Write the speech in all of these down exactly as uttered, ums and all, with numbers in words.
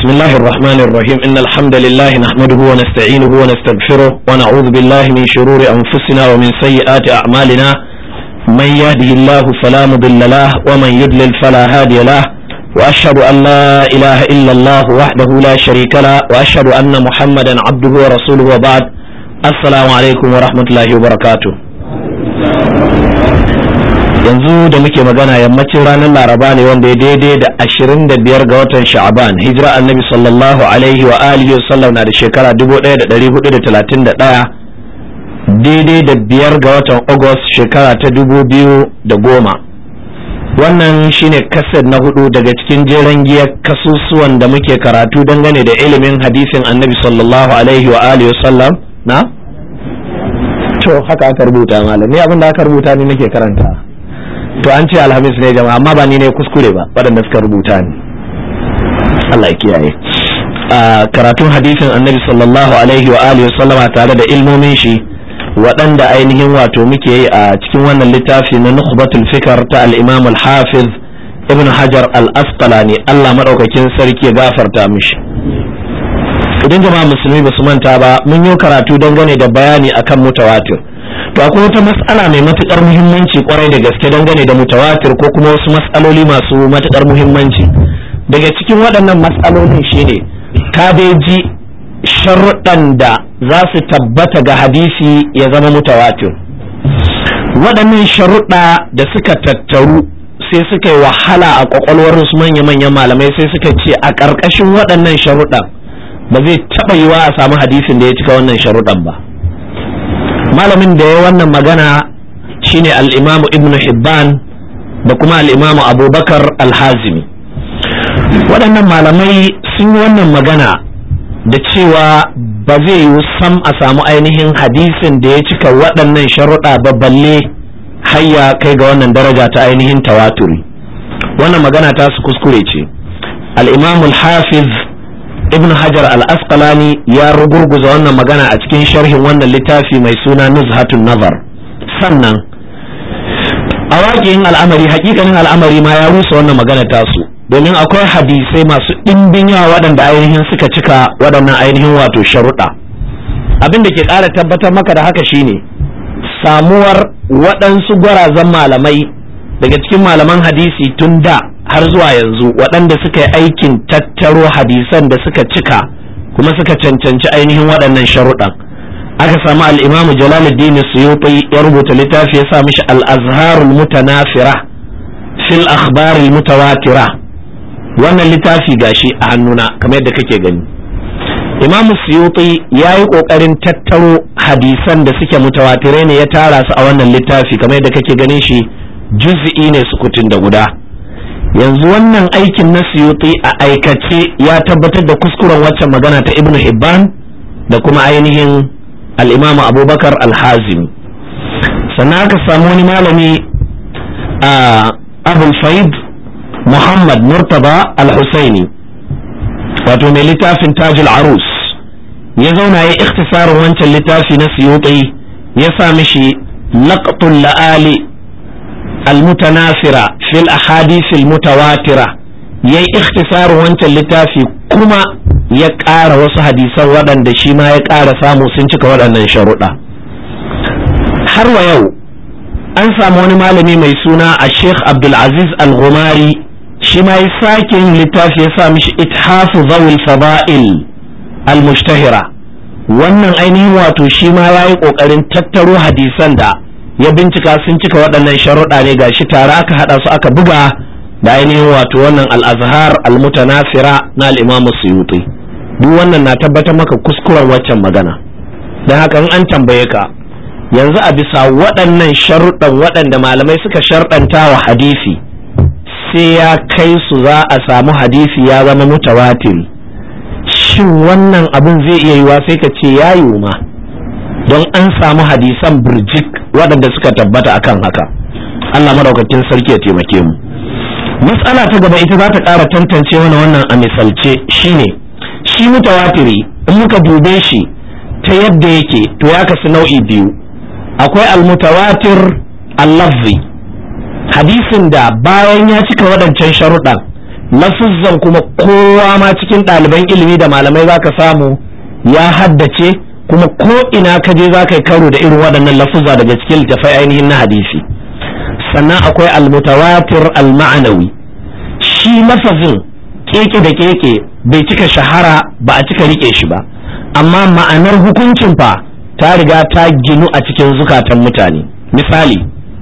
بسم الله الرحمن الرحيم إن الحمد لله نحمده ونستعينه ونستغفره ونعوذ بالله من شرور أنفسنا ومن سيئات أعمالنا من يهده الله فلا مضل له ومن يضلل فلا هادي له وأشهد أن لا إله إلا الله وحده لا شريك له وأشهد أن محمدا عبده ورسوله وبعد السلام عليكم ورحمة الله وبركاته. yanzu da muke magana yammacin ranar laraba ne wanda ya daidai da ashirin da biyar ga watan sha'aban hijira annabi sallallahu alaihi wa alihi wasallam na da shekara dubu ɗaya da ɗari hudu da talatin da ɗaya daidai da biyar ga watan agust shekara ta dubu biyu da goma. Wannan shine kaset na hudu daga cikin jeren giyar kasusuwan da muke karatu dangane da ilimin hadisin annabi sallallahu alaihi wa alihi wasallam na to haka aka rubuta malam ni abin da aka rubuta ne nake karanta to an ce alhamis ne jama'a amma ba ni ne kuskure ba waɗanda suka rubuta ni Allah ya kiyaye. Karatun hadisin annabi sallallahu alaihi wa alihi sallama tare da ilmomin shi waɗanda ainihin wato muke yi a cikin wannan littafi na nukhbatul fikr ta al-imam al-hafiz ibn hajar al-asqalani Allah madaukakin sarki ya gafarta mishi. Idan jama'a musulmi ba su manta ba mun yi karatu dangane da bayani akan mutawatir. To akwai wata mas'ala mai matukar muhimmanci kwarai da gaske dangane da mutawatir ko kuma wasu mas'aloli masu matukar muhimmanci. Daga cikin waɗannan mas'alolin shine kabeji sharuɗan da za su tabbata ga hadisi ya zama mutawatir. Waɗannan sharuɗa da suka tattaru sai suka yi wahala a kwakwalwar su manya-manyan malamai sai suka ce a ƙarƙashin waɗannan sharuɗan ba zai taɓa yiwa a samu hadisin da ya cika wannan sharuɗan ba. Malamin da ya wannan magana shine al-imamu ibn hibban da kuma al-imamu abubakar al-hazimi. Waɗannan malamai sun yi wannan magana da cewa ba zai yi sam a samu ainihin hadisin da ya cika waɗannan sharuɗa ba balle hayya kai ga wannan daraja ta ainihin tawaturi. Wannan magana ta su kuskure ce. Al-imamu al-hafiz ibn hajar al-asqalani ya rugurguza wannan magana a cikin sharhin wannan littafi mai suna nuzhatun nazar. Sannan a waƙin al'amari hakikanin al'amari ma ya rusa wannan magana tasu domin akwai hadisai masu ɗimbin yawa waɗanda ainihin suka cika waɗannan ainihin wato sharuɗa. Abin da ke ƙara tabbatar maka da haka shine samuwar waɗansu gwarazan malamai daga cikin malaman hadisi tun da har zuwa yanzu waɗanda suka yi aikin tattaro hadisan da suka cika kuma suka cancanci ainihin waɗannan sharuɗan. Aka samu al-imamu jalaluddin suyuti ya rubuta littafi ya sa mishi al-azharul mutanafira fil akhbaril mutawatira. Wannan littafi gashi a hannuna kamar yadda kake gani. Imam Suyuti ya yi ƙoƙarin tattaro hadisan da suke mutawatirai ne ya tara su a wannan littafi kamar yadda kake ganin shi juz'i ne sukutun da guda. Yanzu wannan aikin na Suyuti a aikace ya tabbatar da kuskuren waccan magana ta Ibn Hibban da kuma ainihin al-Imam Abubakar al-Hazimi. Sannan aka samu wani malami a Abul Faid Muhammad Murtaba al-Husaini wato mai littafin Tajul Arus ya zauna ya ikhtisarin wancan littafi na Suyuti ya sa mishi laqtul la'ali المتنافرة في الأحاديث المتواترة yayi ikhtisarin wancan littafi kuma ya ƙara wasu hadisan waɗanda shi ma ya ƙara samu sun cika waɗannan sharuɗa. Har wa yau an samu wani malami mai suna a Sheikh Abdulaziz Al-Ghumari shi ma ya sake yin littafi ya sa mishi ithafu zawil fada'il al-mushtahira. Wannan ainihin wato shi ma ya yi ƙoƙarin tattaro hadisan da ya bincika sun cika waɗannan sharuɗa ne gashi tare aka haɗa su aka buga da ainihin wato wannan al-azhar al-mutanasira na al-imam Suyuti. Duk wannan na tabbatar maka kuskuren waccan magana. Dan haka in an tambaye ka yanzu a bisa waɗannan sharuɗan waɗanda malamai suka sharɗanta wa hadisi sai ya kai su za a samu hadisi ya zama mutawatir. Shin wannan abin zai iya yiwa sai ka ce ya yiwu ma don an samu hadisan birjik waɗanda suka tabbata akan haka. Allah madaukakin sarki ya taimake mu. Mas'ala ta gaba ita za ta ƙara tantance mana wannan a misalce shine shi mutawatiri in muka dube shi ta yadda yake to ya kasu nau'i biyu. Akwai al-mutawatir al-lafzi hadisin da bayan ya cika waɗancan sharuɗan lafuzzan kuma kowa ma cikin ɗaliban ilimi da malamai zaka samu ya haddace, kuma ko ina ka je zaka yi karo da irin waɗannan lafuzza daga cikin littafai ainihin na hadisi. Sannan akwai al-mutawatir al-ma'anawi, shi lafazin keke da keke bai cika shahara ba a cika rike shi ba, amma ma'anar hukuncin fa ta riga ta ginu a cikin zukatan mutane. Misali,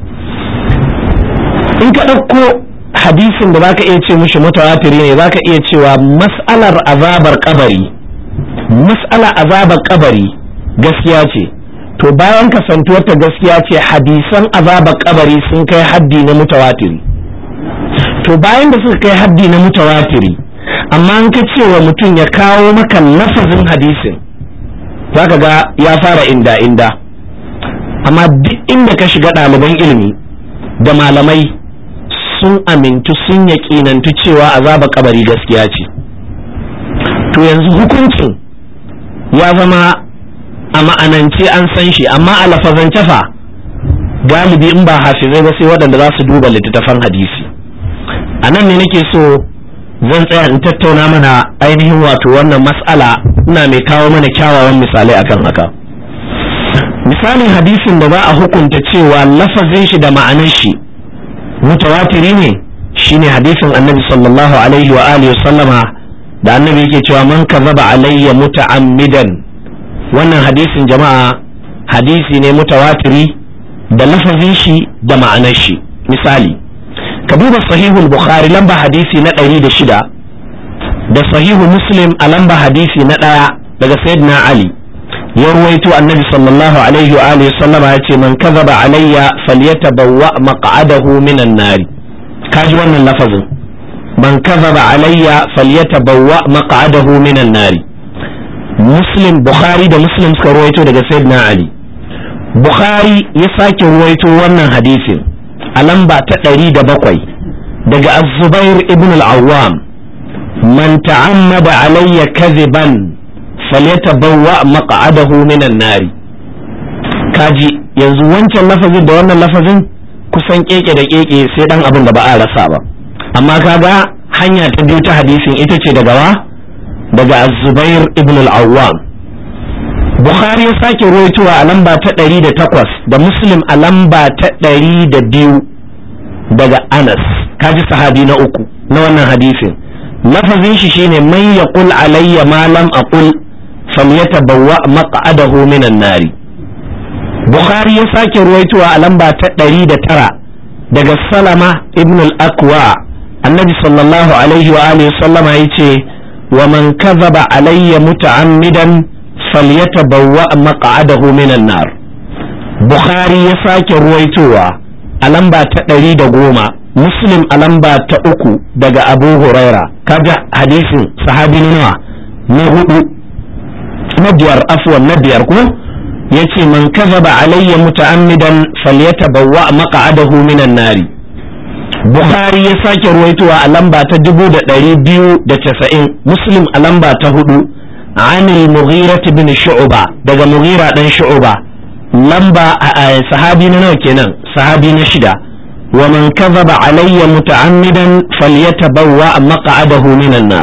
in ka ɗauko hadisin da zaka iya ce mishi mutawatiri ne, zaka iya cewa mas'alar azabar kabari mas'alar azabar kabari gaskiya ce, to bayan kasantuwar ta gaskiya ce, hadisan azabar kabari sun kai haddi na mutawatiri. To bayan da suka kai haddi na mutawatiri, amma an ka cewa mutum ya kawo maka lafazin hadisin, zaka ga ya fara inda inda. Amma duk inda ka shiga ɗaliban ilimi da malamai sun amintu sun yaƙinantu cewa azaba kabari gaskiya ce. To yanzu hukuncin ya zama a ma'anance an san shi, amma a lafazance fa galibi in ba hafizai ba sai waɗanda za su duba littattafan hadisi. A nan ne nake so zan tsaya in tattauna mana ainihin wato wannan mas'ala, ina mai kawo mana kyawawan misalai akan haka. Misalin hadisin da za a hukunta cewa lafazin shi da ma'anar shi mutawatiri ne shine hadisin annabi sallallahu alaihi wa alihi sallama da annabi yake cewa man kazaba alayya muta'ammidan. Wannan hadisin jama'a hadisi ne mutawatiri da lafazin shi da ma'anar shi. Misali, ka duba sahihul bukhari lamba hadisi na ɗari da shida da sahihu muslim a lamba hadisi na ɗaya daga sayyidina ali ya ruwaito annabi sallallahu alaihi wa alihi sallama ya ce man kazaba alayya falyatabawwa maq'adahu minan nari. kaji wannan lafazin, man kazaba alayya falyatabawwa maq'adahu minan nari. muslim bukhari da muslim suka ruwaito daga sayyidina ali. bukhari ya sake ruwaito wannan hadisin a lamba ta ɗari da bakwai daga az-zubair ibn al-awwam, man ta'ammada alayya kadhiban falyatabawwa maq'adahu minan nari. kaji yanzu wancan lafazin da wannan lafazin kusan keke da keke sai dan abin da ba a rasa ba, amma kaga hanya ta biyu ta hadisin ita ce daga wa daga az-zubair ibn al-awwam. bukhari ya sake rawaitowa a lamba ta ɗari da takwas da muslim a lamba ta ɗari da biyu daga anas, kaji sahabi na uku na wannan hadisin. lafazin shi shine man yaqul alayya ma lam aqul falyatabawwa maq'adahu minan nari. bukhari ya sake ruwaitowa a lamba ta ɗari da tara daga salama ibn al-akwa, annabi sallallahu alaihi wa alihi sallama yace wa man kadhaba alayya muta'ammidan falyatabawwa maq'adahu minan nar. bukhari ya sake ruwaitowa a lamba ta ɗari da goma, muslim a lamba ta uku daga abu huraira, kaga hadisin sahabi nawa na hudu na biyar afwan na biyar ko yace man kazaba alayya muta'ammidan falyatabawwa maq'adahu minan nari. bukhari ya sake ruwaitowa a lamba ta dubu da ɗari biyu da casa'in, muslim a lamba ta hudu an al-mughira ibn shu'ba daga mughira dan shu'ba, lamba sahabi na nawa kenan sahabi na shida. wa man kazaba alayya muta'ammidan falyatabawwa maq'adahu minan nar.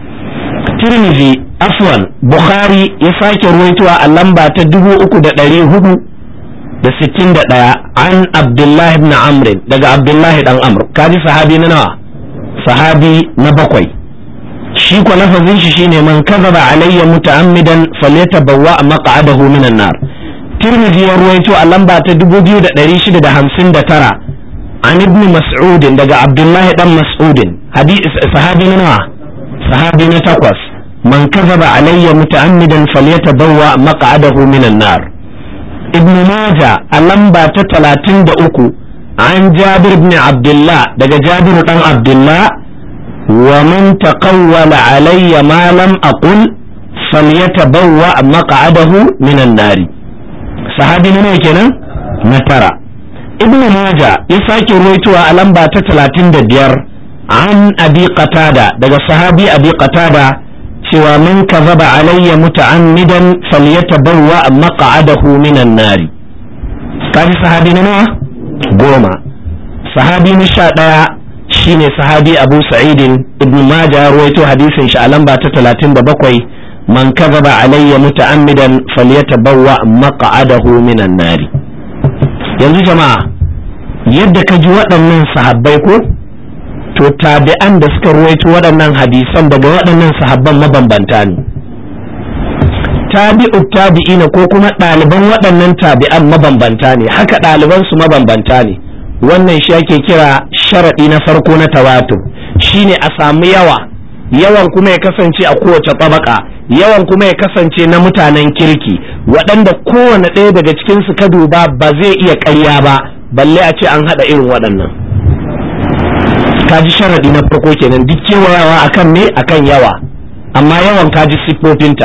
tirmidhi afwan bukhari ya sake ruwaitowa a lamba ta dubu uku da ɗari hudu da sittin da ɗaya an abdullahi ibn amr daga abdullahi dan amr, kaji sahabi na nawa sahabi na bakwai. shi ko lafazin shi shine man kazaba alayya muta'ammidan falyatabawwa maq'adahu minan nar. tirmidhi ya ruwaito a lamba ta dubu biyu da ɗari shida da hamsin da tara an ibn mas'ud daga abdullahi dan mas'ud, hadisi sahabi na nawa sahabi na takwas, man kazaba alayya muta'ammidan falyatabawwa maq'adahu minan nar. ibn majah a lamba ta talatin da uku an jabir ibn abdullah daga jabir dan abdullah wa man taqawwala alayya ma lam aqul falyatabawwa maq'adahu minan nar. sahabi ne kenan na tara. ibn majah ya sake ruwaitowa a lamba ta talatin da biyar an abi qatada daga sahabi abi qatada cewa man kazaba alayya muta'ammidan falyatabawwa maq'adahu minan nari. kaji sahabi na nawa goma. sahabi na sha ɗaya shine sahabi Abu Sa'id ibn Majah ruwaito hadisin shi a lamba ta talatin da bakwai man kadhaba alayya muta'ammidan falyatabawwa maq'adahu minan nari. Yanzu jama'a yadda ka ji waɗannan sahabbai ko to tabi'an da suka ruwaito waɗannan hadisan daga waɗannan sahabban mabambanta ne. Tabi'u tabi'ina ko kuma ɗaliban waɗannan tabi'an mabambanta ne, haka ɗaliban su mabambanta ne. Wannan shi ake kira sharaɗi na farko na tawatur, shine a samu yawa, yawan kuma ya kasance a kowace tabaka, yawan kuma ya kasance na mutanen kirki waɗanda kowane ɗaya daga cikin su ka duba ba zai iya ƙarya ba, balle a ce an haɗa irin waɗannan. Kaji sharaɗi na farko kenan, duk kewayawa akan me akan yawa, amma yawan kaji siffofinta.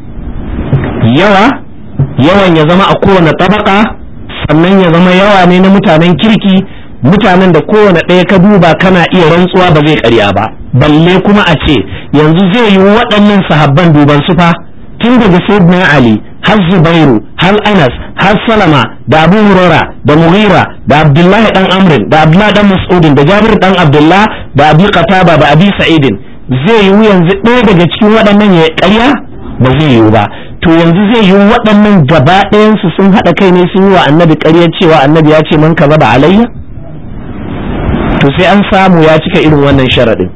Yawa yawan ya zama a kowane tabaka, sannan ya zama yawa ne na mutanen kirki, mutanen da kowane ɗaya ka duba kana iya rantsuwa ba zai ƙarya ba, balle kuma a ce yanzu zai yi waɗannan sahabban duban su fa tun daga Sayyidina Ali har Zubairu har Anas har Salama da Abu Hurairah da Mughira da Abdullahi dan Amr da Abdullah dan Mas'ud da Jabir dan Abdullah da Abi Qatada da Abi Sa'id, zai yi yanzu ɗaya daga cikin waɗannan ya ƙarya ba zai yi ba. To yanzu zai yi waɗannan gaba ɗayansu sun haɗa kai ne sun yi wa annabi ƙaryar cewa annabi ya ce man kaza ba alayya? To sai an samu ya cika irin wannan sharaɗin.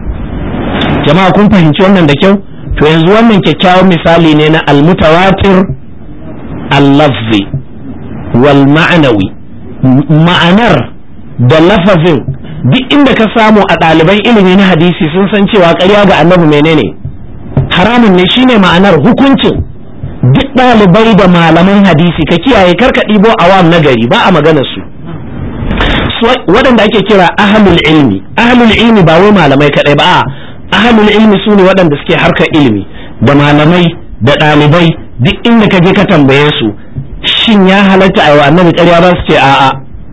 Jama'a kun fahimci wannan da kyau? To yanzu wannan kyakkyawan misali ne na almutawatir al-lafzi wal ma'anawi. Ma'anar da lafazin duk inda ka samu a ɗaliban ilimi na hadisi sun san cewa ƙarya ga annabi menene? Haramun ne, shine ma'anar hukuncin. Duk ɗalibai da malaman hadisi ka kiyaye karka ɗibo awam na gari, ba a maganar su. Waɗanda ake kira ahlul ilmi, ahlul ilmi ba wai malamai kaɗai ba, ahlul ilmi su ne waɗanda suke harkar ilimi da malamai da ɗalibai. Duk inda ka je ka tambaye su shin ya halatta a yi wa annabi ƙarya, ba su ce a'a.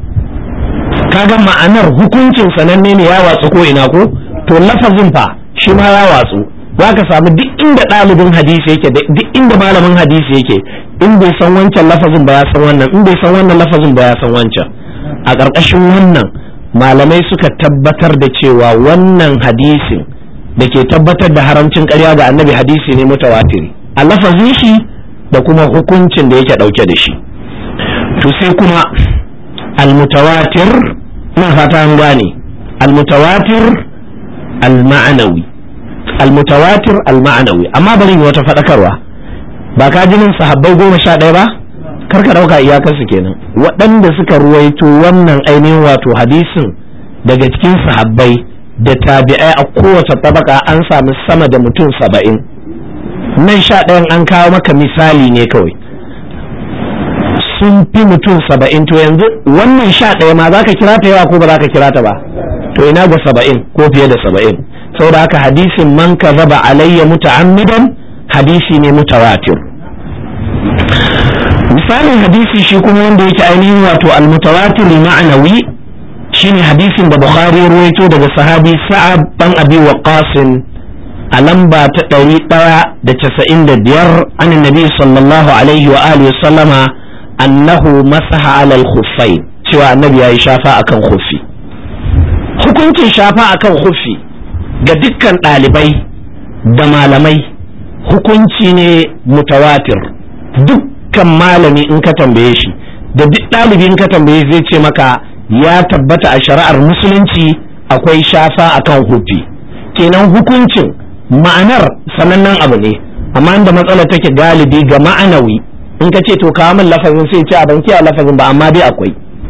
Kaga ma'anar hukuncin sananne ne ya watsu ko ina ko, to lafazin fa shi ma ya watsu. Za ka samu duk inda ɗalibin hadisi yake, duk inda malamin hadisi yake, in bai san wancan lafazin ba ya san wannan, in bai san wannan lafazin ba ya san wancan. A ƙarƙashin wannan malamai suka tabbatar da cewa wannan hadisin da ke tabbatar da haramcin ƙarya ga annabi hadisi ne mutawatiri a lafazin shi da kuma hukuncin da yake ɗauke da shi. To sai kuma almutawatir, ina fata an gane, almutawatir alma'anawi, almutawatir alma'anawi. Amma bari yi wata faɗakarwa, ba ka jinin sahabbai goma sha ɗaya ba, karka ɗauka iyakarsu kenan. Waɗanda suka ruwaito wannan ainihin wato hadisin daga cikin sahabbai da tabi'ai a kowace tabaka an sami sama da mutum saba'in. Nan sha ɗayan an kawo maka misali ne kawai, sun fi mutum saba'in. To yanzu wannan sha ɗaya ma za ka kira ta yawa ko ba za ka kira ta ba? To ina ga saba'in ko fiye da saba'in. Saboda haka hadisin man kazaba alayya muta'ammidan hadisi ne mutawatir. Misalin hadisi shi kuma wanda yake ainihin wato al-mutawatir ma'anawi shine hadisin da Bukhari ya ruwaito daga sahabi Sa'ad bin Abi Waqqas a lamba ta ɗari ɗaya da casa'in da biyar an annabi sallallahu alaihi wa alihi sallama annahu masaha ala al-khuffayn, cewa annabi yayi shafa akan khuffi. Hukuncin shafa akan khuffi ga dukkan ɗalibai da malamai hukunci ne mutawatir. Dukkan malami in ka tambaye shi da duk ɗalibi in ka tambaye zai ce maka ya tabbata a shari'ar musulunci akwai shafa akan khuffi. Kenan hukuncin ma'anar sanannen abu ne, amma inda matsala take galibi ga ma'anawi in ka ce to kawo min lafazin sai ce a ban kiyaye lafazin ba, amma dai akwai.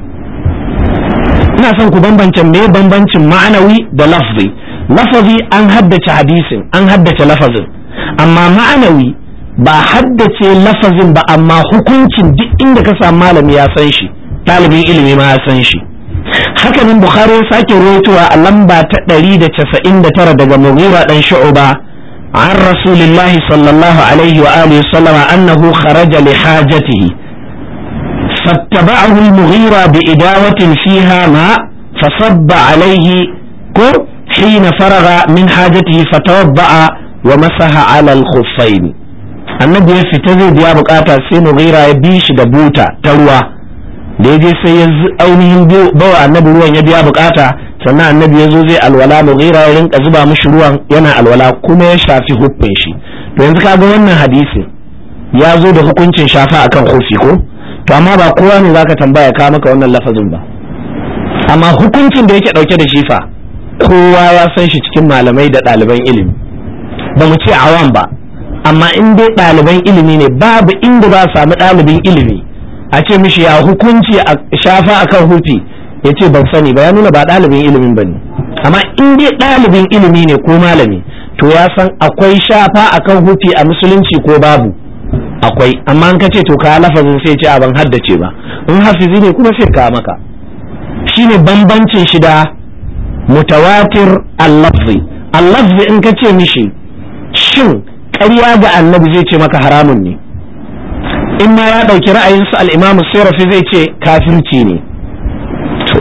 Ina son ku bambance me bambancin ma'anawi da lafzi. Lafazi an haddace hadisin, an haddace lafazin, amma ma'anawi ba haddace lafazin ba, amma hukuncin duk inda ka samu malami ya san shi, ɗalibin ilimi ma ya san shi. Haka nan Bukhari ya sake rawaitowa a lamba ta ɗari da casa'in da tara daga Mughira dan Shu'ba an Rasulullah sallallahu alaihi wa alihi sallama annahu kharaja li hajatihi fattaba'ahu al-Mughira bi idawatin fiha ma fasabba alaihi ko hina faraga min hajatihi fatawadda'a wa masaha ala al-khuffayn. Annabi ya fita zai biya bukata sai Mughira ya bi shi da buta ta ruwa, da ya je sai ya ainihin bawa annabi ruwan ya biya bukata sannan annabi ya zo zai alwala Mughira ya rinka zuba mishi ruwan yana alwala kuma ya shafi huffin shi. To yanzu kaga wannan hadisi ya zo da hukuncin shafa akan huffi ko, to amma ba kowa ne zaka tambaya ka maka wannan lafazin ba, amma hukuncin da yake dauke da shi fa kowa ya san shi cikin malamai da ɗaliban ilimi, ba mu ce awam ba, amma in dai ɗaliban ilimi ne babu inda za a samu ɗalibin ilimi a ce mishi ya hukunci a shafa akan hufi ya ce ban sani ba, ya nuna ba ɗalibin ilimin ba ne. Amma in dai ɗalibin ilimi ne ko malami to ya san akwai shafa akan hufi a musulunci ko babu, akwai. Amma an ka ce to ka lafazin sai ce a ban haddace ba, in hafizi ne kuma sai ka maka. Shine bambancin shi da mutawatir al-lafzi. Al-lafzi in ka ce mishi shin ƙarya ga annabi zai ce maka haramun ne, in ma ya ɗauki ra'ayinsa al-imamu Sirafi zai ce kafirci ne. To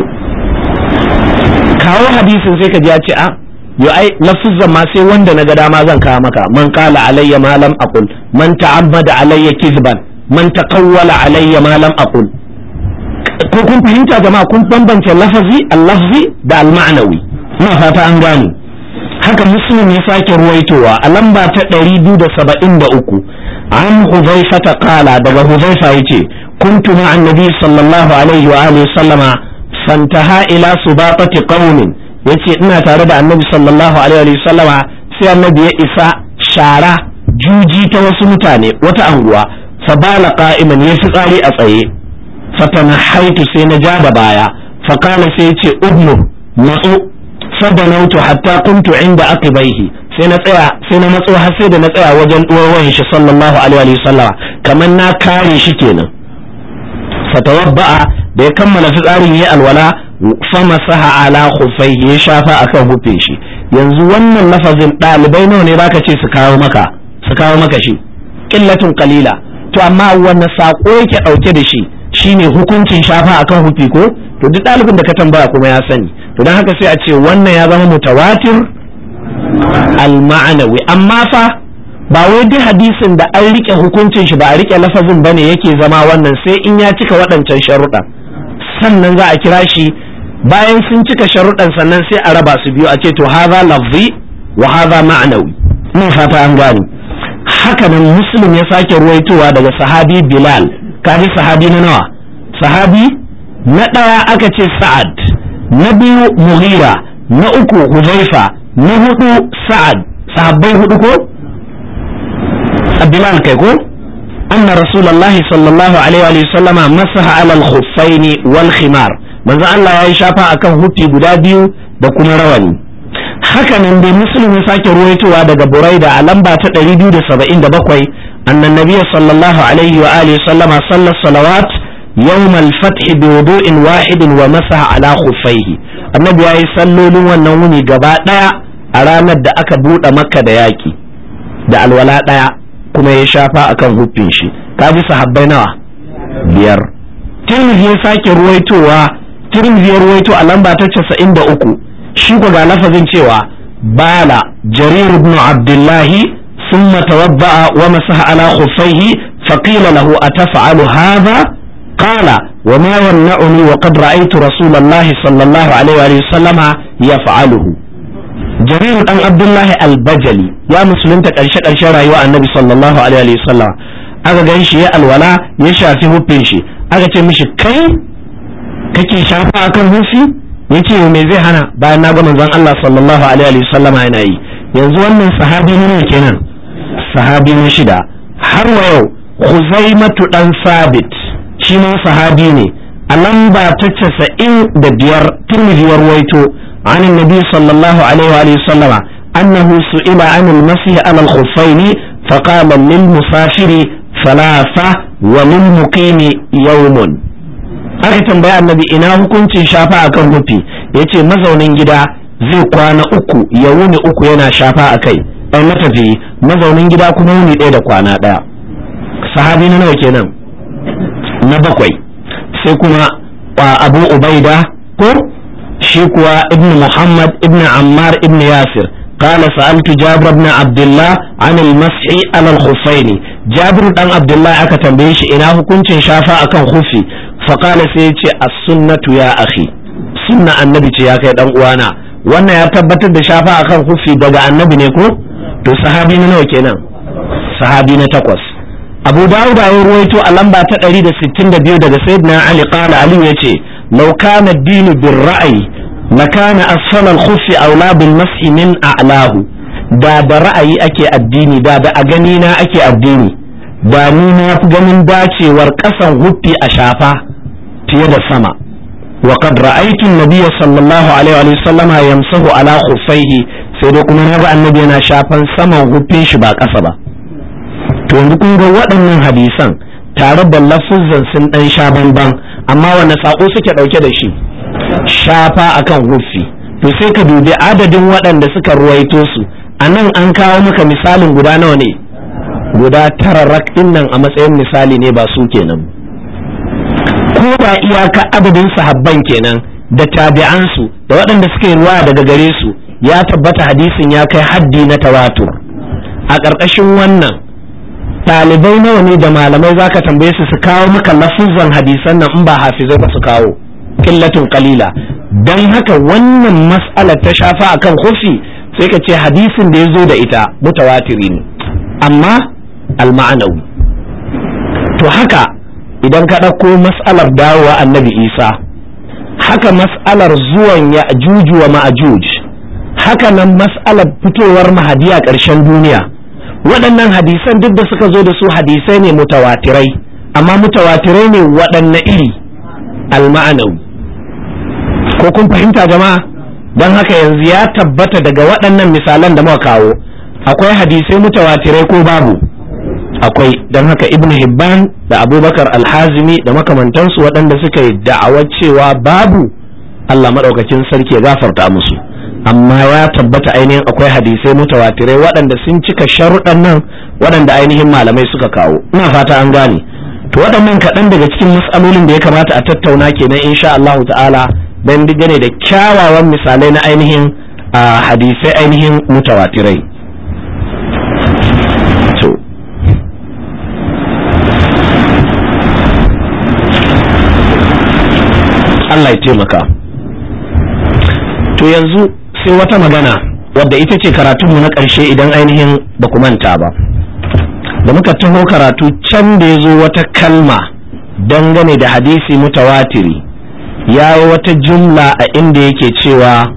kawo hadisin sai ka ji ya ce a yo ai lafuzan ma sai wanda na ga dama zan kawo maka, man qala alayya ma lam aqul, man ta'ammada alayya kizban, man taqawwala alayya ma lam aqul. Ko kun fahimta jama'a, kun bambance lafazi al-lafzi da al-ma'nawi, ina fata an gane. Haka Muslim ya sake ruwaitowa a lamba ta ɗari biyu da saba'in da uku an Huzaifa ta qala, daga Huzaifa yace kuntu ma'an nabi sallallahu alaihi wa alihi sallama fantaha ila subaqati qaumin, yace ina tare da annabi sallallahu alaihi wa sallama sai annabi ya isa shara juji ta wasu mutane wata anguwa, fa bala qa'iman ya fitsari a tsaye, fatanahaitu sai na ja da baya, fa kana sai yace udnu matsu, fadanautu hatta kuntu inda aqibaihi, sai na tsaya sai na matso har sai da na tsaya wajen duwawan shi sallallahu alaihi wa sallama kamar na kare shi kenan. fatawabba'a da ya kammala fitsarin yayi alwala, famasaha ala khuffaihi, ya shafa akan hufin shi. Yanzu wannan lafazin dalibai nawa ne baka ce su kawo maka su kawo maka shi, qillatun qalila. To amma wannan sako yake dauke da shi shine hukuncin shafa akan hufi ko, to duk dalibin da ka tambaya kuma ya sani. To dan haka sai a ce wannan ya zama mutawatir al-ma'nawi. Amma fa ba wai duk hadisin da an rike hukuncin shi ba a rike lafazin bane yake zama wannan, sai in ya cika waɗancan sharuɗa sannan za a kira shi. Bayan sun cika sharuɗan sannan sai a raba su biyu a ce to hadha lafzi wa hadha ma'nawi. Ina fata an gane. Haka nan Muslim ya sake ruwaitowa daga sahabi Bilal, kaji sahabi na nawa? Sahabi na ɗaya aka ce Sa'ad, na biyu Mughira, na uku Huzaifa, na hudu Sa'ad. Sahabbai hudu ko? Bilal kai ko? Anna Rasulullahi sallallahu alaihi wa sallama masaha ala al-khuffaini wal khimar. Manzo Allah ya yi shafa akan hufi guda biyu da kuma rawani. Haka nan dai Muslim ya sake ruwaitowa daga Buraida a lamba ta ɗari biyu da saba'in da bakwai annan nabiyyu sallallahu alaihi wa alihi sallama salla salawat yawm al-fath bi wudu'in wahidin wa masaha ala khuffaihi. Annabi ya yi sallolin wannan wuni gaba daya a ranar da aka bude Makka da yaki da alwala daya, kuma ya shafa akan hufin shi. Kaji sahabbai nawa? Biyar. Tirmidhi ya sake ruwaitowa, Tirmidhi ya ruwaito a lamba ta casa'in da uku, shi ko ga lafazin cewa bala Jarir ibn Abdullah thumma tawadda'a wa masaha ala khuffaihi faqila lahu ataf'alu hadha qala wa ma yamna'uni wa qad ra'aytu rasulallahi sallallahu alaihi wa sallama yaf'aluhu. Jarir dan Abdullah al-Bajali ya musulunta karshe karshen rayuwa annabi sallallahu alaihi wa sallam, aka gan shi ya alwala ya shafi hufin shi, aka ce mishi kai kake shafa akan hufi? yace me zai hana bayan na ga manzon Allah sallallahu alaihi wa sallama yana yi. Yanzu wannan sahabi ne kenan, sahabi na shida. Har wa yau Khuzaimatu dan Sabit shi ma sahabi ne, a lamba ta casa'in da biyar Tirmidhi ya ruwaito an annabi sallallahu alaihi wa sallama annahu su'ila an al-masih ala al-khuffaini faqala lil musafiri thalatha wa lil muqimi yawmun. Aka tambaya annabi ina hukuncin shafa akan hufi, yace mazaunin gida zai kwana uku ya wuni uku yana shafa akai, ai matafi mazaunin gida kuma wuni ɗaya da kwana ɗaya. Sahabi na nawa kenan? Na bakwai. Sai kuma Abu Ubaida ko shi kuwa ibn Muhammad ibn Ammar ibn Yasir قال سألت جابر بن عبد الله عن المسح على الخفين. جابر بن عبد الله aka tambaye shi ina hukuncin shafa akan khufi, فقال سيتي السنة يا أخي sunna annabi ce ya kai dan uwana. Wannan ya tabbatar da shafa akan hufi daga annabi ne ko? To sahabi na nawa kenan? Sahabi na takwas. Abu Dawud ya ruwaito a lamba ta ɗari da sittin da biyu daga Sayyidina Ali qala Ali yace law kana ad-dinu bir-ra'yi lakana asfala al-khuffi awla bil-mas'i min a'lahu. Da da ra'ayi ake addini, da da a gani na ake addini, da ni na fi ganin dacewar kasan huffi a shafa fiye da sama. Wa qad ra'aytu an-nabiy sallallahu alaihi wa sallam yamsahu ala khuffaihi, sai dai kuma na ga annabi yana shafan saman huffin shi ba kasa ba. To yanzu kun ga waɗannan hadisan tare da lafuzan sun dan sha banban, amma wanne sako suke dauke da shi? Shafa akan huffi. To sai ka dubi adadin waɗanda suka ruwaito su. A nan an kawo maka misalin guda nawa ne? Guda tara rak din nan a matsayin misali ne, ba su kenan. Ko ba iyaka adadin sahabban kenan da tabi'ansu da waɗanda suka yi ruwa daga gare su, ya tabbata hadisin ya kai haddi na tawatur. A ƙarƙashin wannan ɗalibai nawa ne da malamai zaka tambaye su su kawo maka lafuzan hadisan nan in ba hafizai ba su kawo qillatun qalila. Dan haka wannan mas'alar ta shafa akan khufi sai ka ce hadisin da ya zo da ita mutawatiri ne, amma al-ma'anawi. To haka idan ka ɗauko mas'alar dawowa annabi Isa, haka mas'alar zuwan Ya'juj wa Ma'juj, haka nan mas'alar fitowar Mahdi a ƙarshen duniya, waɗannan hadisan duk da suka zo da su hadisai ne mutawatirai, amma mutawatirai ne waɗanne iri? Al-ma'anawi. Ko kun fahimta jama'a? Don haka yanzu ya tabbata daga waɗannan misalan da muka kawo akwai hadisai mutawatirai ko babu? Akwai. Don haka Ibn Hibban da Abubakar Al-Hazimi da makamantansu waɗanda suka yi da'awar cewa babu, Allah maɗaukakin sarki ya gafarta musu, amma ya tabbata ainihin akwai hadisai mutawatirai waɗanda sun cika sharuɗan nan waɗanda ainihin malamai suka kawo. Ina fata an gane. To waɗannan kaɗan daga cikin matsalolin da ya kamata a tattauna kenan insha Allah ta'ala, dan digane da kyawawan misalai na ainihin hadisai ainihin mutawatirai. To Allah ya taimaka. To yanzu sai wata magana wadda ita ce karatunmu na ƙarshe idan ainihin ba ku manta ba, da muka taho karatu can da ya zo wata kalma dangane da hadisi mutawatiri, ya yi wata jumla a inda yake cewa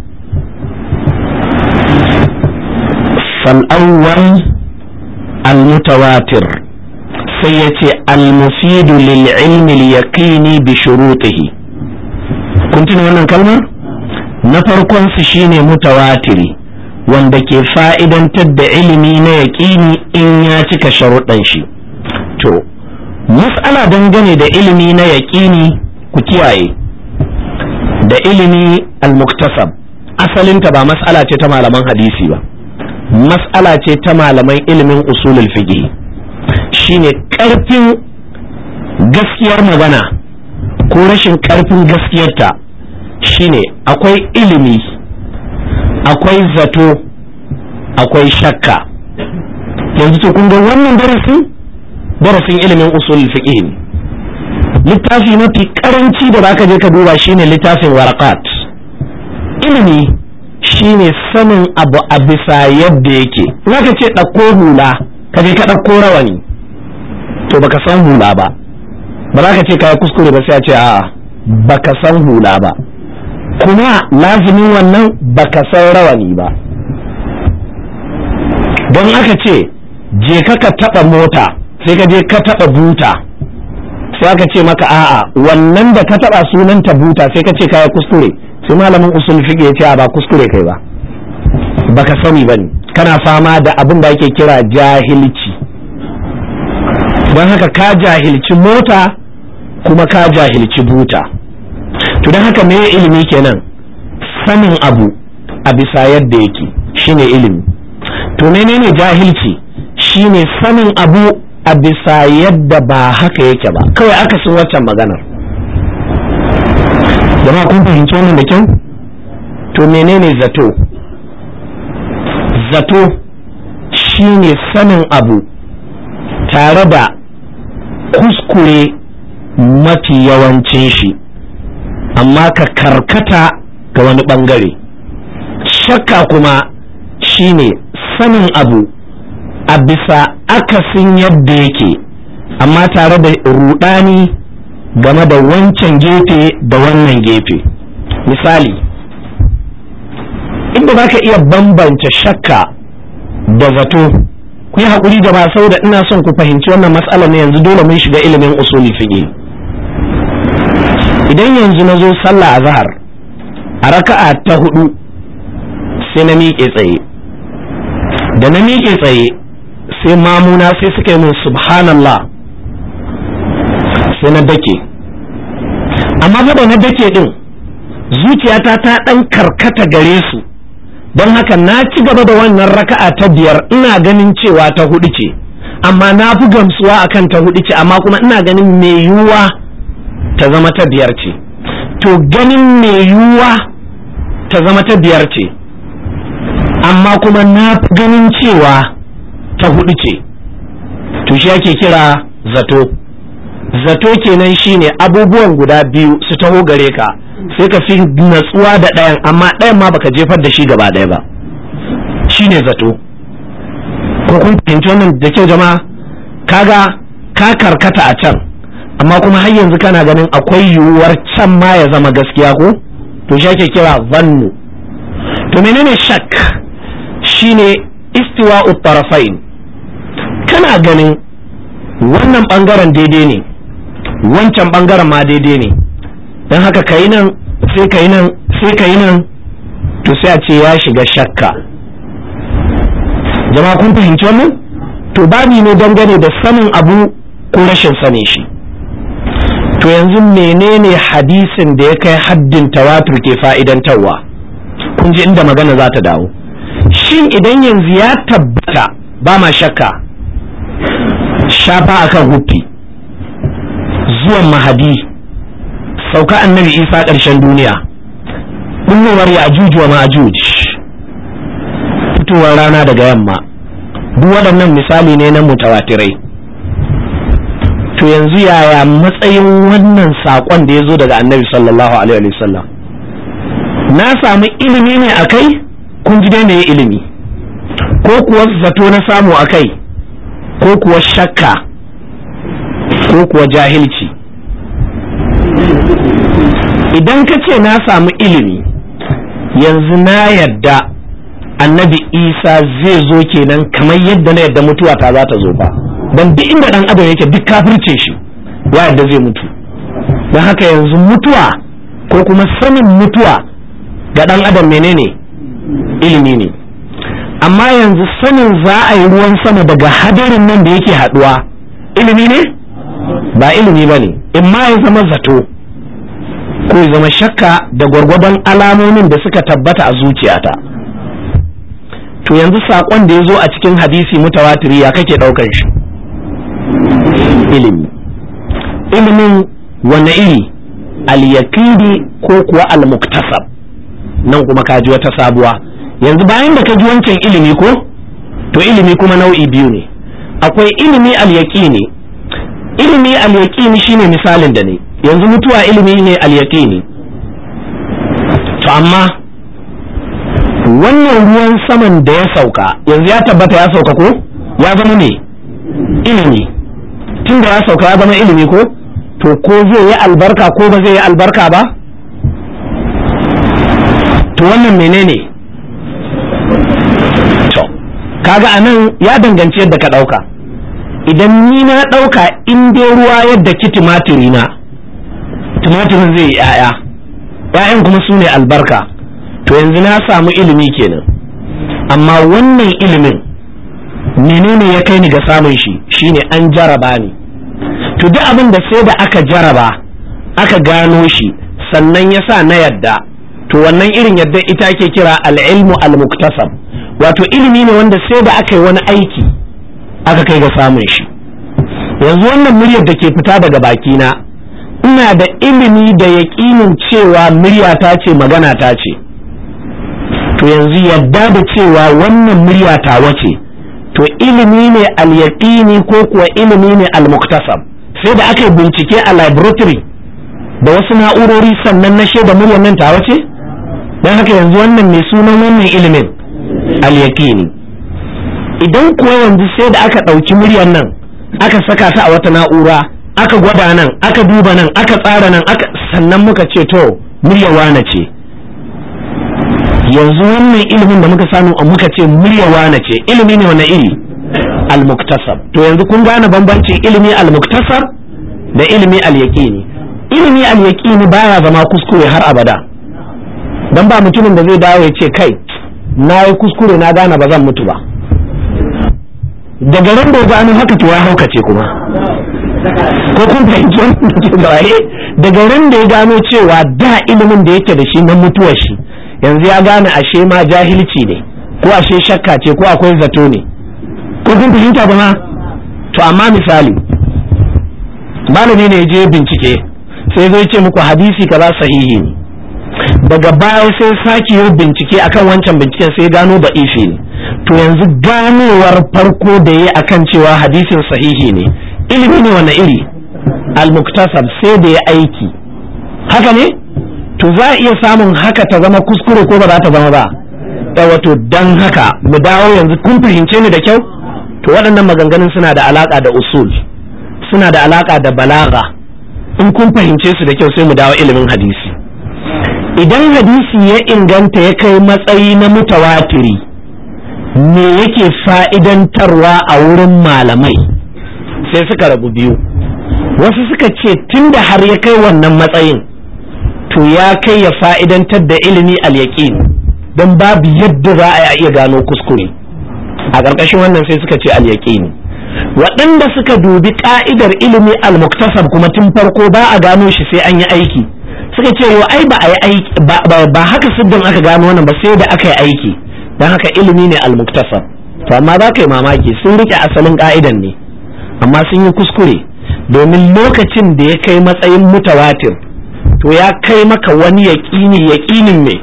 fal'awwal al-mutawatir, sai ya ce al-mufidu lil-ilmi al-yaqini bi shurutihi. kun tuna wannan kalmar? Na farkon su shine mutawatiri, wanda ke fa'idantar da ilimi na yaqini in ya cika sharuɗan shi. To mas'ala dangane da ilimi na yaqini, ku kiyaye, da ilimi al-muktasab, asalinta ba mas'ala ce ta malaman hadisi ba, mas'ala ce ta malaman ilimin usulul fiqh. Shine karfin gaskiyar magana ko rashin karfin gaskiyarta, shine akwai ilimi, akwai zato, akwai shakka. Yanzu to kun ga wannan darasin darasin ilimin usulul fiqh ne. Littafi mafi karanci da baka je ka duba shine littafin waraqat. Ilimi shine sanin abu a bisa yadda yake. Zaka ce ɗauko hula, ka je ka ɗauko rawani, to baka san hula ba, ba za ka ce kai kuskure ba, sai a ce a'a baka san hula ba, kuma lazimin wannan baka san rawani ba. Don aka ce je ka ka taɓa mota, sai ka je ka taɓa buta, sai aka ce maka a'a wannan da ka taɓa sunanta buta, sai ka ce kai kuskure, sai malamin usul fiqh ya ce a ba kuskure kai ba, baka sani bane, kana fama da abin da ake kira jahilci. Don haka ka jahilci mota kuma ka jahilci buta. To don haka meye ilimi kenan? Sanin abu a bisa yadda yake shine ilimi. To menene jahilci? Shine sanin abu a bisa yadda ba haka yake ba, kawai aka sun waccan maganar. Jama'a kun fahimci wannan da kyau? To menene zato? Zato shine sanin abu tare da kuskure mafi yawancin shi amma ka karkata ga wani bangare. Shakka kuma shine sanin abu a bisa akasin yadda yake amma tare da rudani game da wancan gefe da wannan gefe. Misali, inda za ka iya bambance shakka da zato, ku yi haƙuri da ba sau da ina son ku fahimci wannan matsala ne yanzu dole mun shiga ilimin usuli fiqh. Idan yanzu na zo sallah a zahar a raka'a ta hudu sai na miƙe tsaye, da na miƙe tsaye sai mamuna sai suka yi min subhanallah sai na dake, amma fa da na dake din zuciyata ta dan karkata gare su, don haka na ci gaba da wannan raka'a ta biyar ina ganin cewa ta hudu ce, amma na fi gamsuwa akan ta hudu ce, amma kuma ina ganin mai yiwuwa ta zama ta biyar ce. To ganin mai yiwuwa ta zama ta biyar ce amma kuma na fi ganin cewa ta hudu ce, to shi ake kira zato. Zato kenan shine abubuwan guda biyu su taho gare ka sai ka fi natsuwa da ɗayan amma ɗayan ma baka jefar da shi gaba ɗaya ba, shine zato. Ko kun fahimci wannan da kyau jama'a? Kaga ka karkata a can amma kuma har yanzu kana ganin akwai yiwuwar can ma ya zama gaskiya ko? To shi ake kira zannu. To menene shak? Shine istiwa'u tarafain. Kana ganin wannan bangaren daidai ne, wancan bangaren ma daidai ne, don haka kai nan sai kai nan sai kai nan, to sai a ce ya shiga shakka. Jama'a kun fahimci wannan? To babi ne dangane da sanin abu ko rashin sanin shi. To yanzu menene hadisin da ya kai haddin tawatur ke fa'idantarwa? Kun ji inda magana za ta dawo. Shin idan yanzu ya tabbata ba ma shakka shafa akan huffi, zuwan mahadi, sauka annabi Isa ƙarshen duniya, bullowar Ya'juj wa Ma'juj, fitowar rana daga yamma, duk waɗannan misali ne na mutawatirai. To yanzu yaya matsayin wannan saƙon da ya zo daga annabi sallallahu alaihi wasallam? Na samu ilimi ne akai, kun ji dai me ilimi, ko kuwa zato na samu akai, ko kuwa shakka, ko kuwa jahilci? Idan ka ce na samu ilimi, yanzu na yadda annabi Isa zai zo kenan kamar yadda na yadda mutuwa ta za ta zo ba, don duk inda dan adam yake duk kafirce shi ya yadda zai mutu. Don haka yanzu mutuwa ko kuma sanin mutuwa ga dan adam menene? Ilimi ne. Amma yanzu sanin za a yi ruwan sama daga hadarin nan da yake haduwa ilimi ne? Ba ilimi ba ne, in ma ya zama zato ko ya zama shakka da gwargwadon alamomin da suka tabbata a zuciyata. To yanzu saƙon da ya zo a cikin hadisi mutawatiri ya kake ɗaukar shi? Ilimi. Ilimin wanne iri? Al-yaqini ko kuwa al-muktasab? Nan kuma ka ji wata sabuwa. Yanzu bayan da ka ji wancan ilimi ko, to ilimi kuma nau'i biyu ne. Akwai ilimi al-yaqini. Ilimi al-yaqini shine misalin da ne. Yanzu mutuwa ilimi ne al-yaqini. To amma wannan ruwan saman da ya sauka yanzu ya tabbata ya sauka ko? Ya zama ne ilimi. Tunda ya sauka ya zama ilimi ko? To ko zai yi albarka ko ba zai yi albarka ba? To wannan menene? To kaga anan ya danganci yadda ka dauka. Idan ni na dauka in dai ruwa yadda ki tumatiri na, tumatirin zai yi yaya, yayan kuma su ne albarka, to yanzu na samu ilimi kenan. Amma wannan ilimin menene ya kai ni ga samun shi? Shine an jaraba ni. To duk abin da sai da aka jaraba aka gano shi sannan yasa na yadda, to wannan irin yadda ita ake kira al-ilmu al-muktasab. Wato ilimi ne wanda sai da aka yi wani aiki aka kai ga samun shi. Yanzu wannan muryar da ke fita daga bakina, ina da ilimi da yaƙinin cewa murya ta ce, magana ta ce. To yanzu yadda da cewa wannan murya ta wace, to ilimi ne al-yaqini ko kuwa ilimi ne al-muktasab? Sai da aka yi bincike a laboratory da wasu na'urori sannan na shaida muryar nan tawa ce? don haka yanzu wannan mai sunan wannan ilimin al-yaqini. idan kuwa yanzu sai da aka ɗauki muryar nan aka saka ta a wata na'ura, aka gwada nan, aka duba nan, aka tsara nan, aka sannan muka ce to muryar wane ce, yanzu wannan ilimin da muka samu a muka ce muryar wane ce, ilimi ne wani iri? al-muktasab. to yanzu kun gane bambancin ilimi al-muktasab da ilimi al-yaqini. ilimi al-yaqini baya zama kuskure har abada, dan ba mutumin da zai dawo ya ce kai na yi kuskure na gane ba zan mutu ba, daga ran da gano haka to ya haukace kuma. ko kun fahimci wannan gawaye? daga ran da ya gano cewa da ilimin da yake da shi na mutuwar shi yanzu ya gane ashe ma jahilci ne, ko ashe shakka ce, ko akwai zato ne. ko kun fahimta ba ma? to amma misali malami ne ya je bincike sai zai ce muku hadisi kaza sahihi ne, daga baya sai sake yi bincike akan wancan binciken sai gano da ifi ne. to yanzu ganowar farko da yi akan cewa hadisin sahihi ne ilimi ne wani iri? al-muktasab, sai da ya aiki. haka ne? to za a iya samun haka ta zama kuskure ko ba za ta zama ba? wato dan haka mu dawo yanzu, kun fahimce ni da kyau? to waɗannan maganganun suna da alaka da usul, suna da alaka da balaga. in kun fahimce su da kyau sai mu dawo ilimin hadisi. idan hadisi ya inganta ya kai matsayi na mutawatiri, me yake fa'idantarwa a wurin malamai? sai suka rabu biyu. wasu suka ce tunda har ya kai wannan matsayin to ya kai ya fa'idantar da ilimi al-yaqin, don babu yadda za a iya gano kuskure. a ƙarƙashin wannan sai suka ce al-yaqin. waɗanda suka dubi ƙa'idar ilimi al-muktasab kuma tun farko ba a gano shi sai an yi aiki, suka ce yo ai ba a yi aiki ba haka siddin aka gano wannan ba sai da aka yi aiki, don haka ilimi ne al-muktasab. to amma za ka yi mamaki, sun rike asalin ka'idan ne amma sun yi kuskure, domin lokacin da ya kai matsayin mutawatir to ya kai maka wani yaƙini, yaƙinin me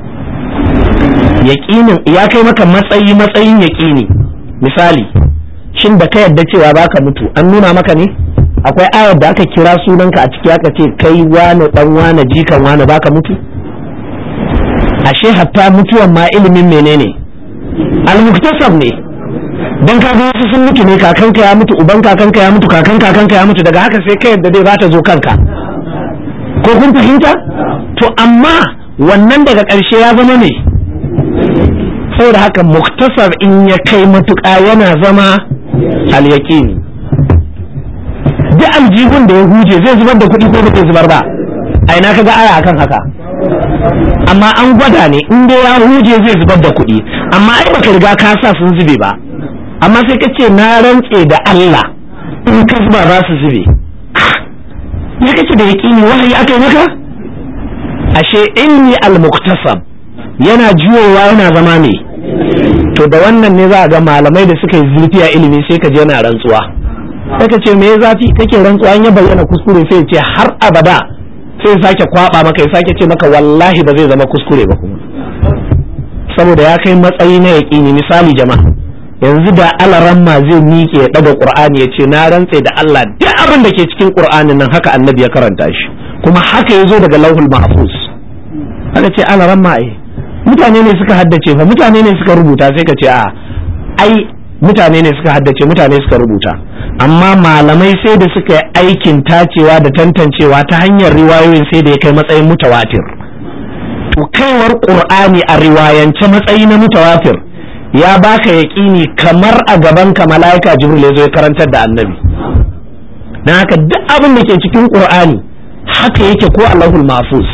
yaƙinin ya kai maka matsayi matsayin yaƙini. misali, shin da ka yadda cewa baka mutu an nuna maka ne? akwai ayar da aka kira sunanka a ciki aka ce kai wane dan wane jikan wane baka mutu? ashe hatta mutuwan ma ilimin menene? al-muktasab ne. dan kaga wasu sun mutu ne, kakanka ya mutu, uban kakanka ya mutu, kakan kakanka ya mutu, daga haka sai kai yadda dai za ta zo kanka. ko kun fahimta? to amma wannan daga ƙarshe ya zama ne. saboda haka muktasar in ya kai matuƙa yana zama al-yaqini. duk aljihun da ya huje zai zubar da kuɗi ko ba zai zubar ba? a ina kaga aya akan haka? amma an gwada ne, in dai ya huje zai zubar da kuɗi, amma ai baka riga ka sa sun zube ba, amma sai ka ce na rantse da Allah in ka zuba za su zube. ya kace da yaqini wahayi aka yi maka? ashe ilmi al-muktasab yana juyowa yana zama ne. to da wannan ne za a ga malamai da suka yi zurfi a ilimi sai ka je yana rantsuwa, sai ka ce me zafi kake rantsuwa? in ya bayyana kuskure sai ya ce har abada, sai ya sake kwaba maka, ya sake ce maka wallahi ba zai zama kuskure ba kuma, saboda ya kai matsayi na yaqini. misali jama'a, yanzu da alaramma zai miƙe ya daga qur'ani ya ce na rantse da Allah duk abin da ke cikin qur'anin nan haka annabi ya karanta shi kuma haka yazo daga lauhul mahfuz, haka ce alaramma ai mutane ne suka haddace fa, mutane ne suka rubuta, sai ka ce a ai mutane ne suka haddace, mutane suka rubuta, amma malamai sai da suka yi aikin tacewa da tantancewa ta hanyar riwayoyin sai da ya kai matsayin mutawatir. to kaiwar qur'ani a riwayance matsayi na mutawatir ya baka yaqini kamar a gaban ka malaika jibril ya zo ya karantar da annabi. dan haka duk abin da ke cikin qur'ani haka yake ko Allahul mahfuz.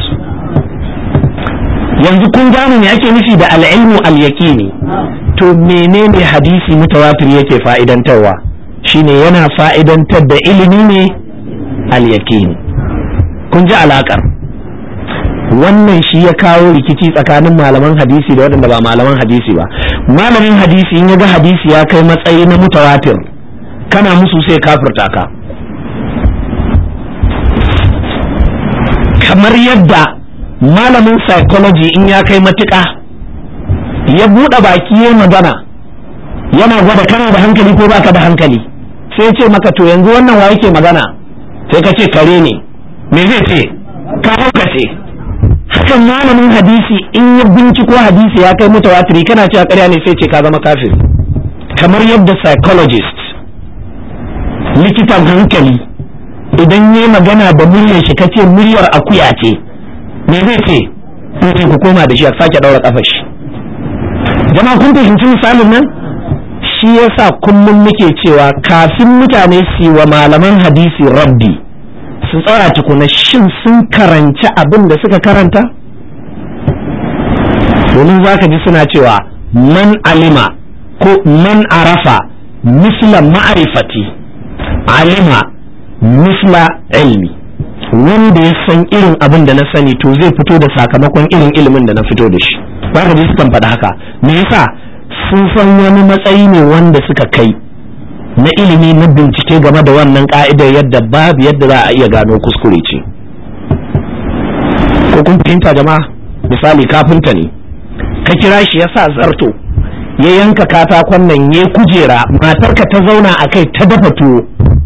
yanzu kun gane me ake nufi da al-ilmu al-yaqini? to menene hadisi mutawatir yake fa'idantarwa? shine yana fa'idantar da ilimi ne al-yaqini. kun ji alakar wannan shi ya kawo rikici tsakanin malaman hadisi da waɗanda ba malaman hadisi ba. malamin hadisi in ya ga hadisi ya kai matsayi na mutawatir, kana musu sai kafirta ka, kamar yadda malamin psychology in ya kai matuƙa ya buɗe baki ya magana yana gwada kana da hankali ko baka da hankali, sai ce maka to yanzu wannan wa yake magana? sai ka ce kare ne. me zai ce? ka haukace. Hakan malamin hadisi in ya binciko hadisi ya kai mutawatiri kana cewa ƙarya ne sai ce ka zama kafiri. Kamar yadda psychologist likitan hankali idan yi magana da muryar shi kace muryar akuya ce me zai ce sai ku koma da shi a sake daura kafar shi. Jama'a kun fahimci misalin nan? Shi yasa kullum muke cewa kafin mutane su yi wa malaman hadisi raddi su tsara tukuna shin sun karanci abin da suka karanta? Domin za ka ji suna cewa man alima ko man arafa misla ma'arifati alima misla ilmi, wanda ya san irin abin da na sani to zai fito da sakamakon irin ilimin da na fito da shi. Za ka ji sukan faɗa haka. Me yasa? Sun san wani matsayi ne wanda suka kai na ilimi na bincike game da wannan ka'idar yadda babu yadda za a iya gano kuskure ce. Ko kun fahimta jama'a? Misali kafinta ne ka kira shi ya sa zarto ya yanka katakon nan ya kujera, matarka ta zauna a kai ta dafa tuwo,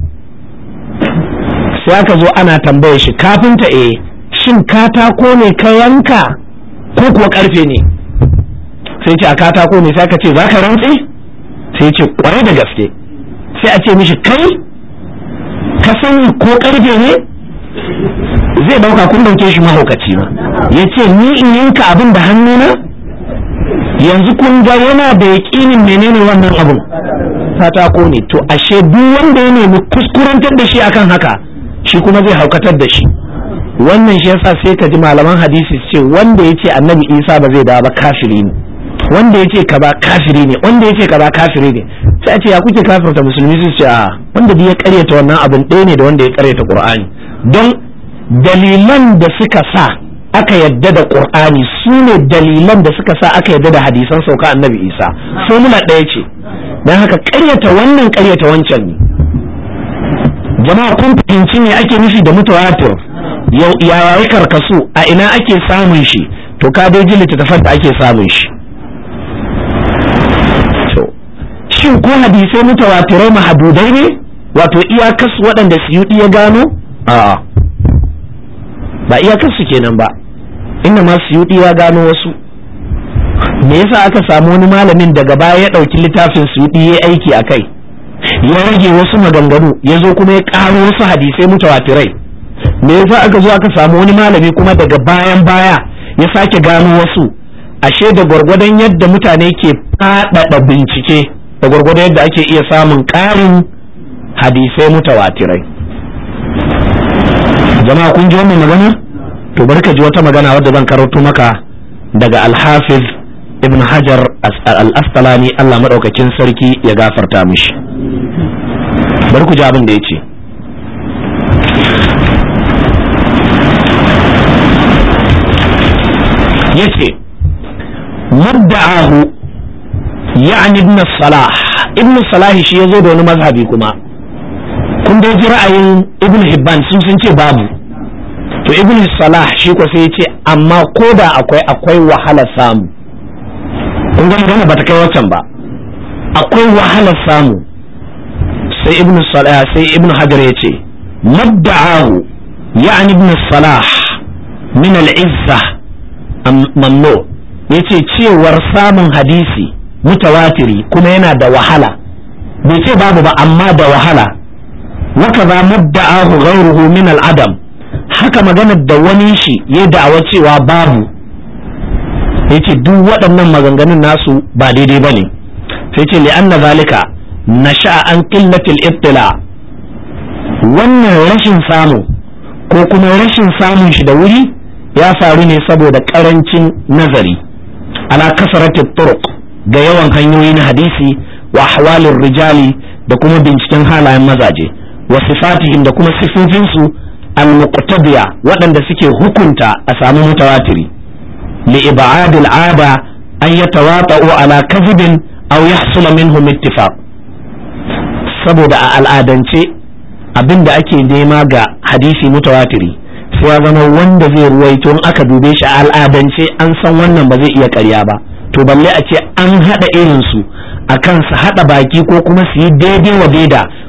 sai aka zo ana tambaye shi kafinta eh shin katako ne ka yanka ko kuwa karfe ne? sai ce a katako ne. Sai aka ce za ka rantse? sai ce kwarai da gaske. sai a ce mishi kai ka sani ko karfe ne? zai dauka kun dauke shi mahaukaci ma. ya ce ni in yanka abin da hannuna? yanzu kun ga yana da yaƙinin menene wannan abin katako ne. to ashe duk wanda ya nemi kuskurantar da shi akan haka shi kuma zai haukatar da shi. wannan shi yasa sai ka ji malaman hadisi ce wanda ya ce annabi isa ba zai dawo ba kafiri ne, wanda ya ce kaza kafiri ne, wanda ya ce kaza kafiri ne. sai a ce ya kuke kafirta musulmi? su ce a wanda duk ya karyata wannan abin ɗaya ne da wanda ya karyata qur'ani. don dalilan da suka sa aka yadda da qur'ani su ne dalilan da suka sa aka yadda da hadisan sauka annabi isa. formula ɗaya ce. don haka karyata wannan karyata wancan ne. jama'a kun fahimci me ake nufi da mutawatir? yau ya karkasu, a ina ake samun shi? to ka dai ji littattafan da ake samun shi. shin ko hadisai mutawatirai mahadudai ne, wato iyakarsu waɗanda Suyuɗi ya gano? a'a ba iyakarsu kenan ba, inda ma Suyuɗi ya gano wasu. me yasa aka samu wani malamin daga baya ya ɗauki littafin Suyuɗi ya aiki a kai, ya rage wasu maganganu, ya zo kuma ya ƙaro wasu hadisai mutawatirai? me yasa aka zo aka samu wani malami kuma daga bayan baya ya sake gano wasu? ashe da gwargwadon yadda mutane ke faɗaɗa bincike da gwargwadon yadda ake iya samun ƙarin hadisai mutawatirai. jama'a kun ji wannan magana? to bari ka ji wata magana wadda zan karanto maka daga al-Hafiz Ibn Hajar al-Asqalani, Allah madaukakin sarki ya gafarta mishi. bari ku ji abin da yace. yace mudda'ahu yani ibn salah ibn salah shi yazo da wani mazhabi kuma kun dai ji ra'ayin ibn hibban sun sun ce babu, to ibn salah shi ko sai yace amma koda akwai akwai wahala samu. kun ga magana bata kai wancan ba, akwai wahala samu. sai ibn salah sai ibn hajar yace mudda'ahu yani ibn salah min al-izza mamnu, yace cewar samun hadisi mutawatiri kuma yana da wahala, bai ce babu ba amma da wahala. waka za mudda'ahu ghayruhu min al-adam, haka maganar da wani shi ya da'awa cewa babu, yace duk waɗannan maganganun nasu ba daidai bane. sai ce li anna zalika nasha'a an qillati al-ittila, wannan rashin samu ko kuma rashin samun shi da wuri ya faru ne saboda karancin nazari ala kasarati turuq, ga yawan hanyoyi na hadisi, wa ahwalir rijali, da kuma binciken halayen mazaje, wa sifatihim, da kuma sifofin su al-muqtadiya, waɗanda suke hukunta a samu mutawatiri, li ibadil ada an yatawata'u ala kadhibin aw yahsula minhum ittifaq. saboda a al'adance abinda ake nema ga hadisi mutawatiri sai ya zama wanda zai ruwaito in aka dube shi a al'adance an san wannan ba zai iya ƙarya ba, to balle a ce an haɗa irin su akan su haɗa baki ko kuma su yi daidai wa daida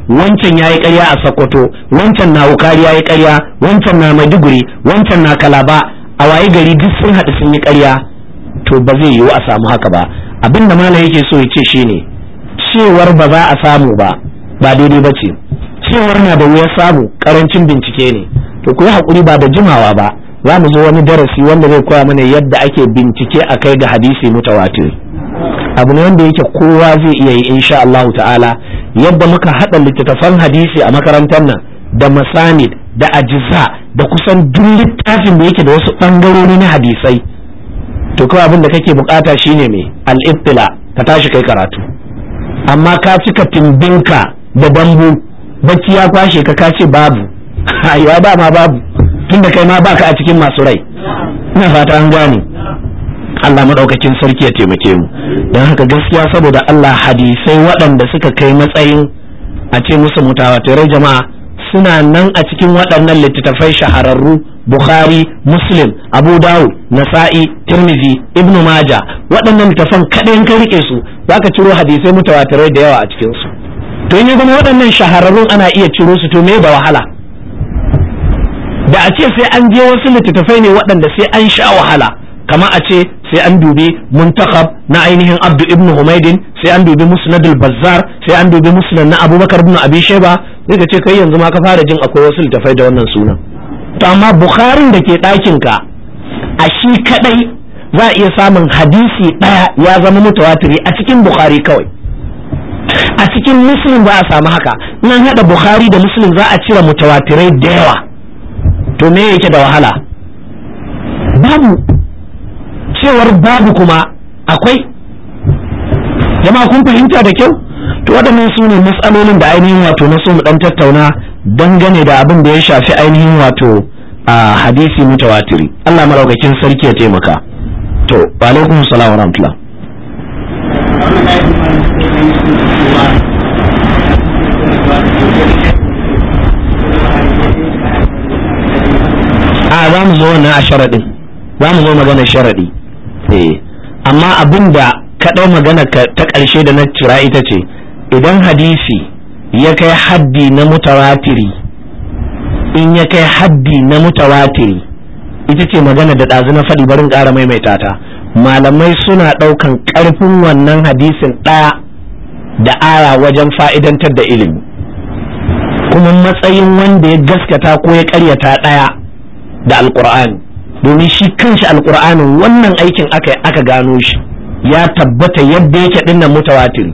wancan yayi ƙarya a Sokoto, wancan na Wukari yayi ƙarya, wancan na Maiduguri, wancan na Kalaba, a waye gari duk sun haɗu sun yi ƙarya, to ba zai yiwu a samu haka ba. Abin da malam yake so ya ce shine cewar ba za a samu ba ba daidai ba ce, cewar na da wuyar samu karancin bincike ne. To ku yi haƙuri, ba da jimawa ba za mu zo wani darasi wanda zai koya mana yadda ake bincike a kai ga hadisi mutawatir. Abu ne wanda yake kowa zai iya yi insha Allah ta'ala, yadda muka haɗa littattafan hadisi a makarantar nan da masanid da ajiza da kusan duk littafin da yake da wasu ɓangarori na hadisai. To kawai abin da kake bukata shine mai al-ittila, ka tashi kai karatu. Amma ka cika timbinka da dambu, bacci ya kwashe ka kace babu ya ba ma babu, tunda kai ma baka a cikin masu rai. Ina fata an gane. Allah madaukakin sarki ya taimake mu. Don haka gaskiya saboda Allah, hadisai waɗanda suka kai matsayin a ce musu mutawatirai jama'a suna nan a cikin waɗannan littattafai shahararru: Bukhari, Muslim, Abu Dawud, Nasa'i, Tirmidhi, Ibn Majah. Waɗannan littattafan kaɗai in ka rike su zaka ciro hadisai mutawatirai da yawa a cikin su. To in ya zama waɗannan shahararrun ana iya ciro su, to me da wahala? Da a ce sai an je wasu littattafai ne waɗanda sai an sha wahala, kama a ce sai an dubi muntakhab na ainihin Abdu ibn Humaydin, sai an dubi Musnadul Bazzar, sai an dubi Musnad na Abubakar ibn Abi Shayba, sai ka ce kai yanzu ma ka fara jin akwai wasu littattafai da wannan sunan. To amma Bukharin da ke ɗakin ka a shi kadai za a iya samun hadisi ɗaya ya zama mutawatiri a cikin Bukhari kawai. A cikin Muslim za a samu haka, nan haɗa Bukhari da Muslim za a cire mutawatirai da yawa. To me yake da wahala? Babu. Cewar babu kuma akwai. Jama'a kun fahimta da kyau? To waɗannan su ne matsalolin da ainihin wato na so mu ɗan tattauna dangane da abin da ya shafi ainihin wato a hadisi mutawatiri. Allah maraukakin sarki ya taimaka. To wa alaikum salam wa rahmatullah. a za mu zo wannan a sharaɗin, za mu zo magana sharaɗi. eh amma abin da kaɗai magana ta ƙarshe da na cira ita ce, idan hadisi ya kai haddi na mutawatiri, in ya kai haddi na mutawatiri, ita ce magana da ɗazu na faɗi, barin ƙara maimaita ta. Malamai suna ɗaukan ƙarfin wannan hadisin ɗaya da aya wajen fa'idantar da ilimi, kuma matsayin wanda ya gaskata ko ya ƙaryata ɗaya da alƙur'ani, domin shi kanshi alƙur'anin wannan aikin aka aka gano shi ya tabbata yadda yake dinnan mutawatiri.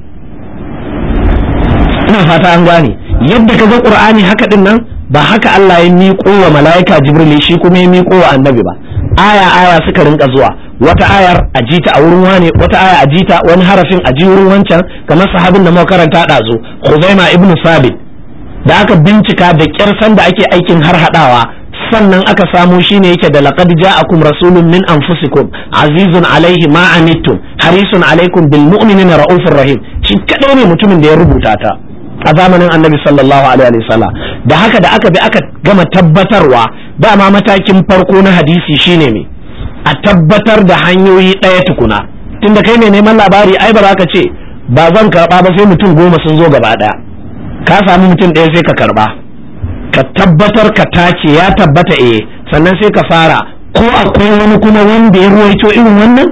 Ina fata an gane yadda kaga ƙur'ani haka dinnan, ba haka Allah ya miƙo wa mala'ika Jibril shi kuma ya miƙo wa annabi ba. Aya aya suka rinka zuwa, wata ayar a jita a wurin wane, wata aya a jita wani harafin a ji wurin wancan, kamar sahabin da muka karanta ɗazu Khuzaima ibn Sabit, da aka bincika da kyarsan da ake aikin har hadawa, sannan aka samo shi ne yake da laqad ja'akum rasulun min anfusikum azizun alaihi ma anittum harisun alaikum bil mu'minina raufur rahim. Shi kadai ne mutumin da ya rubuta ta a zamanin annabi sallallahu alaihi wasallam. Da haka da aka bi aka gama tabbatarwa, dama matakin farko na hadisi shine me, a tabbatar da hanyoyi ɗaya tukuna. Tunda kai ne neman labari, ai ba za ka ce ba zan karba ba sai mutum goma sun zo gaba ɗaya. Ka sami mutum ɗaya sai ka karba, ka tabbatar ka tace ya tabbata eh, sannan sai ka fara ko akwai wani kuma wanda ya ruwaito irin wannan.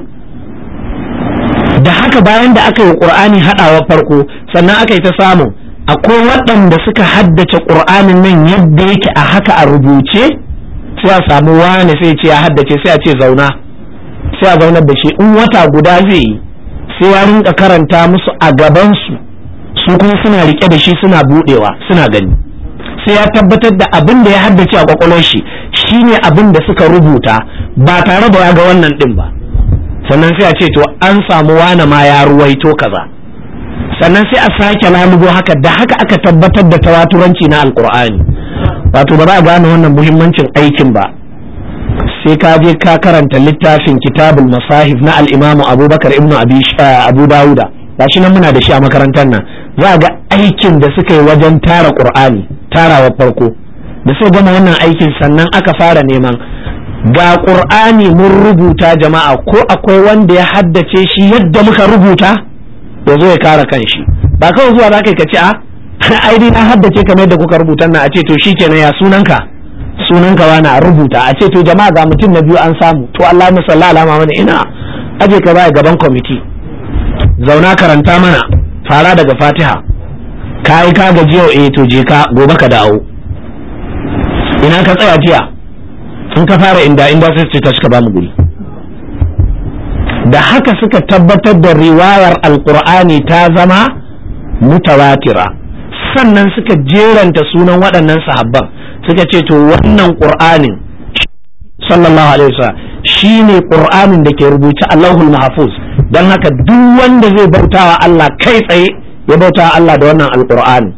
Da haka bayan da aka yi Qur'ani haɗawa farko, sannan aka yi ta samu akwai waɗanda suka haddace Qur'anin nan yadda yake a haka a rubuce, sai a samu wani sai ce ya haddace, sai a ce zauna, sai a zaunar da shi in wata guda zai yi, sai ya rinka karanta musu a gabansu, su kuma suna rike da shi suna budewa suna gani, sai ya tabbatar da abin da ya haddace a kwakwalwar shi shine abin da suka rubuta, ba tare da ya ga wannan din ba. Sannan sai a ce to an samu wani ma ya ruwaito kaza, sannan sai a sake lalubo haka. Da haka aka tabbatar da tawaturanci na alqur'ani. Wato ba za a gane wannan muhimmancin aikin ba sai ka je ka karanta littafin kitabul masahif na al-imamu abubakar ibnu abi abu dauda, gashi nan muna da shi a makarantar nan. Za ga aikin da suka yi wajen tara qur'ani, tarawa farko da suka gama wannan aikin, sannan aka fara neman ga qur'ani mun rubuta jama'a, ko akwai wanda ya haddace shi yadda muka rubuta ya zo ya kare kanshi. Ba kawai zuwa za ka ce a ai dai na haddace kamar yadda kuka rubuta na a ce to shikenan ya sunanka sunanka wani a rubuta a ce to jama'a ga mutum na biyu an samu to Allah musalla alama mana ina aje ka baya gaban kwamiti zauna karanta mana fara daga Fatiha kai ka gaji yau eh to je ka gobe ka dawo ina ka tsaya jiya in ka fara inda inda sai ce tashi ka ba mu guri da haka suka tabbatar da riwayar alqur'ani ta zama mutawatira sannan suka jeranta sunan waɗannan sahabban suka ce to wannan qur'anin sallallahu alaihi wasallam shine qur'anin da ke rubuce Allahul Mahfuz dan haka duk wanda zai bautawa Allah kai tsaye ya bautawa Allah da wannan alqur'ani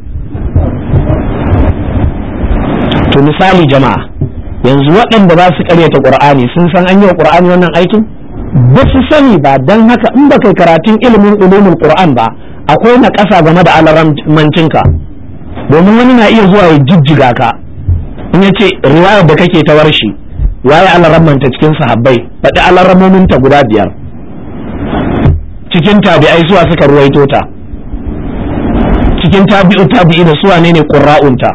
to misali jama'a yanzu waɗanda ba su karyata qur'ani sun san an yi wa qur'ani wannan aikin ba su sani ba dan haka in ba kai karatun ilimin ulumul qur'an ba akwai na ƙasa game da alarammancinka domin wani na iya zuwa ya jijjiga ka in ya ce riwayar da kake ta warshi waye alarammanta cikin sahabbai faɗi alarammominta guda biyar cikin tabi'ai suwa suka ruwaito ta cikin tabi'u tabi'i da suwa ne ne qurra'unta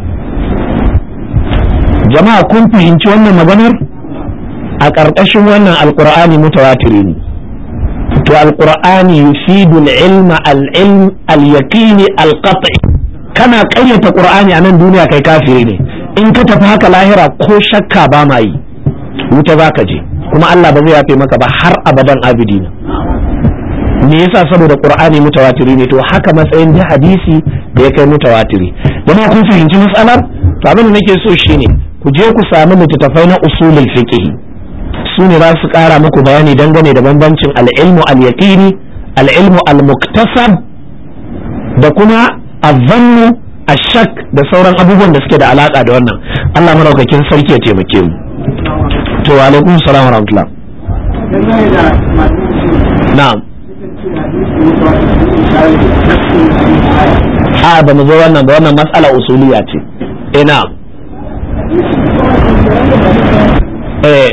jama'a kun fahimci wannan maganar a ƙarƙashin wannan alqur'ani mutawatiri ne to alqur'ani yufidu al-ilma al-ilm al-yaqini al-qat'i kana ƙayyata qur'ani a nan duniya kai kafiri ne in ka tafi haka lahira ko shakka ba ma yi wuta za ka je kuma Allah ba zai yafe maka ba har abadan abidina me yasa saboda qur'ani mutawatiri ne to haka matsayin da hadisi da ya kai mutawatiri jama'a kun fahimci mas'alar to abin da nake so shine ku je ku samu littattafai na usulul fiqh su ne za su kara muku bayani dangane da bambancin al-ilmu al-yaqini al-ilmu al-muktasab da kuma az-zannu ash-shak da sauran abubuwan da suke da alaka da wannan Allah madaukakin sarki ya taimake mu to wa alaikum salam wa rahmatullah na'am a ba mu zo wannan ba wannan mas'ala usuliya ce eh na'am eh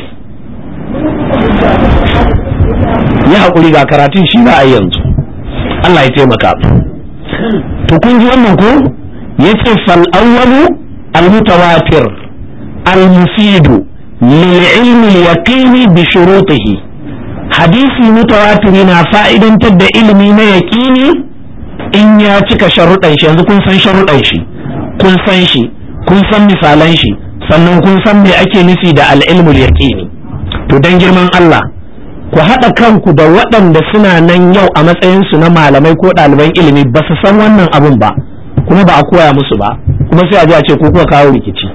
ya haƙuri ga karatun shi za a yanzu Allah ya taimaka to kun ji wannan ko yace fal awwalu al mutawatir al mufidu lil ilmi al yaqini bi shurutihi hadisi mutawatiri na fa'idantar da ilimi na yaqini in ya cika sharuɗan shi yanzu kun san sharuɗan shi kun san shi kun san misalan shi sannan kun san me ake nufi da al ilmu al yaqini to dan girman Allah ku haɗa kanku da waɗanda suna nan yau a matsayinsu na malamai ko ɗaliban ilimi ba su san wannan abin ba kuma ba a koya musu ba kuma sai a ji a ce ko kuka kawo rikici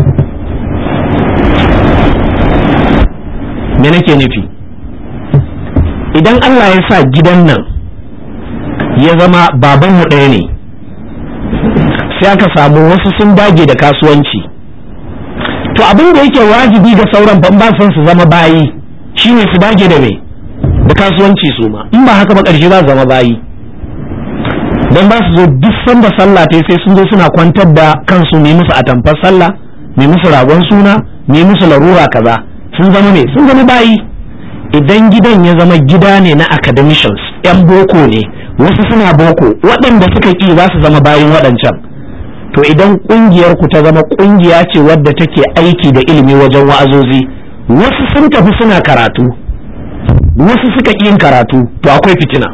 me nake nufi idan Allah ya sa gidan nan ya zama babanmu ɗaya ne sai aka samu wasu sun dage da kasuwanci to abin da yake wajibi ga sauran ban ba son su zama bayi shine su dage da me da kasuwanci su ma in ba haka ba ƙarshe za su zama bayi dan ba su zo duk sanda sallah tai sai sun zo suna kwantar da kansu mai musu atamfar sallah mai musu ragon suna mai musu larura kaza sun zama ne sun zama bayi idan gidan ya zama gida ne na academicians yan boko ne wasu suna boko waɗanda suka ki za su zama bayin waɗancan to idan ƙungiyar ku ta zama ƙungiya ce wadda take aiki da ilimi wajen wa'azozi wasu sun tafi suna karatu wasu suka ƙi yin karatu to akwai fitina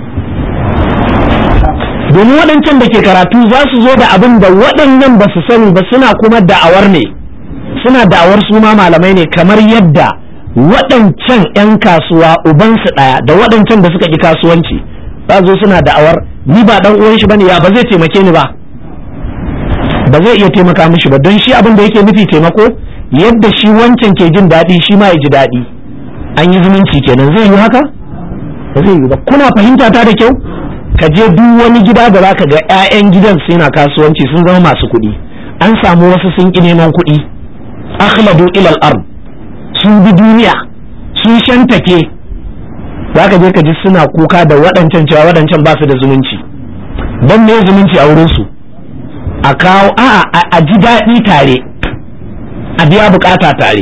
domin waɗancan da ke karatu za su zo da abin da waɗannan ba su sani ba suna kuma da'awar ne suna da'awar su ma malamai ne kamar yadda waɗancan 'yan kasuwa ubansu ɗaya da waɗancan da suka ƙi kasuwanci za zo suna da'awar ni ba ɗan uwan shi bane ya ba zai taimake ni ba ba zai iya taimaka mishi ba don shi abin da yake nufi taimako yadda shi wancan ke jin daɗi shi ma ya ji daɗi an yi zumunci kenan zai yi haka ba zai yi ba kuna fahimta ta da kyau ka je duk wani gida da zaka ga 'ya'yan gidan suna kasuwanci sun zama masu kuɗi an samu wasu sun ƙi neman kuɗi akhladu ila al-ard sun bi duniya sun shantake zaka je ka ji suna kuka da waɗancan cewa waɗancan ba su da zumunci don me zumunci a wurin su a kawo a a ji daɗi tare a biya bukata tare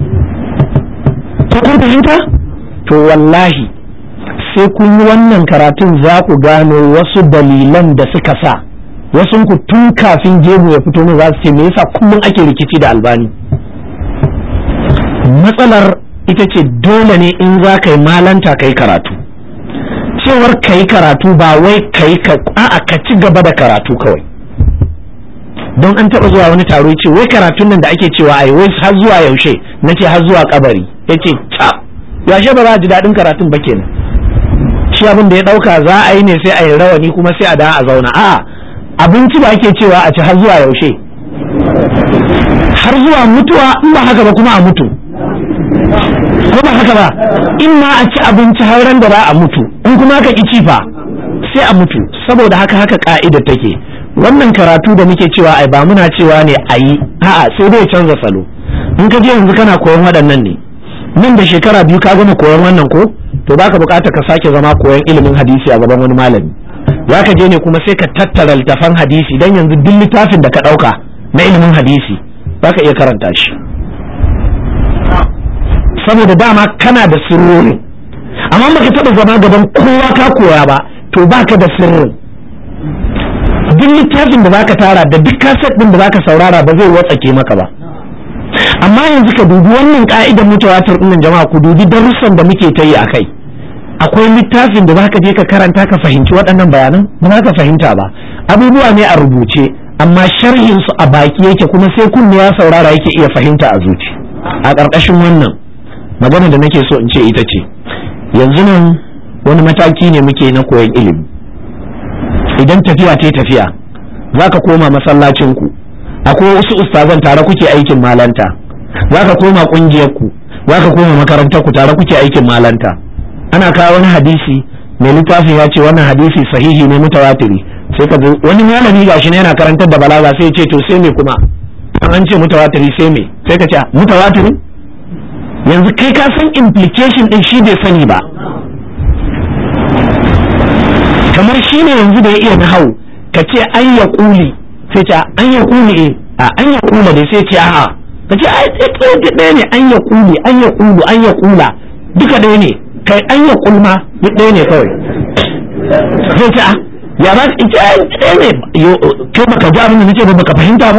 ko kun fahimta to wallahi sai kun yi wannan karatun za ku gano wasu dalilan da suka sa wasu ku tun kafin gemu ya fito ne za su ce me yasa kullum ake rikici da Albani. Matsalar ita ce dole ne in za ka yi malanta ka yi karatu. Cewar ka yi karatu ba wai ka yi ka a'a ka ci gaba da karatu kawai. Don an taɓa zuwa wani taro ce wai karatun nan da ake cewa ai wai har zuwa yaushe, na ce har zuwa kabari, ya ce cap yaushe ba za a ji daɗin karatun ba kenan. Shi abin da ya ɗauka za a yi ne sai a yi rawani kuma sai a da a zauna. A'a, abinci da ake cewa a ci har zuwa yaushe, har zuwa mutuwa, in ba haka ba kuma a mutu, ko ba haka ba, in ma a ci abinci har ran da za a mutu, in kuma ka ki ci fa sai a mutu. Saboda haka haka ka'ida take. Wannan karatu da muke cewa ai ba muna cewa ne a yi, a'a sai dai canza salo. In ka je yanzu kana koyon waɗannan ne, nan da shekara biyu ka gama koyon wannan ko, to baka bukata ka sake zama koyon ilimin hadisi a gaban wani malami. Za ka je ne kuma sai ka tattara littafan hadisi, dan yanzu duk littafin da ka ɗauka na ilimin hadisi za ka iya karanta shi, saboda dama kana da sirri. Amma baka taɓa zama gaban kowa ka koya ba, to baka da sirrin. Duk littafin da zaka tara da duk kaset din da zaka saurara ba zai watsake maka ba. Amma yanzu ka dubi wannan ka'idar mutawatir din jama'a, ku dubi darussan da muke ta yi akai. Akwai littafin da zaka je ka karanta ka fahimci waɗannan bayanan, ba za ka fahimta ba. Abubuwa ne a rubuce, amma sharhin su a baki yake, kuma sai kunne ya saurara yake iya fahimta a zuci. A ƙarƙashin wannan magana da nake so in ce ita ce, yanzu nan wani mataki ne muke na koyon ilimi. Idan tafiya ta tafiya za ka koma masallacinku, akwai wasu ustazan tare kuke aikin malanta, za ka koma ƙungiyarku, za ka koma makarantarku tare kuke aikin malanta. Ana kawo wani hadisi, mai littafin ya ce wannan hadisi sahihi ne mutawatiri, sai ka wani malami gashi ne yana karantar da balaga sai ya ce to sai me kuma an ce mutawatiri sai me, sai ka ce mutawatiri. Yanzu kai ka san implication din shi bai sani ba. Kamar shi ne yanzu da ya iya nahau, ka ce an ya kuli, sai ce an ya kuli, a an ya kula da sai ce a'a, ka ce ai ɗaya ne, an ya kuli, an ya kulu, an ya kula, duka ɗaya ne, kai an ya kulma duk ɗaya ne kawai. Sai ce a ya ba ka ce ai ɗaya ne, kai baka ji abin da nace ba baka fahimta ba.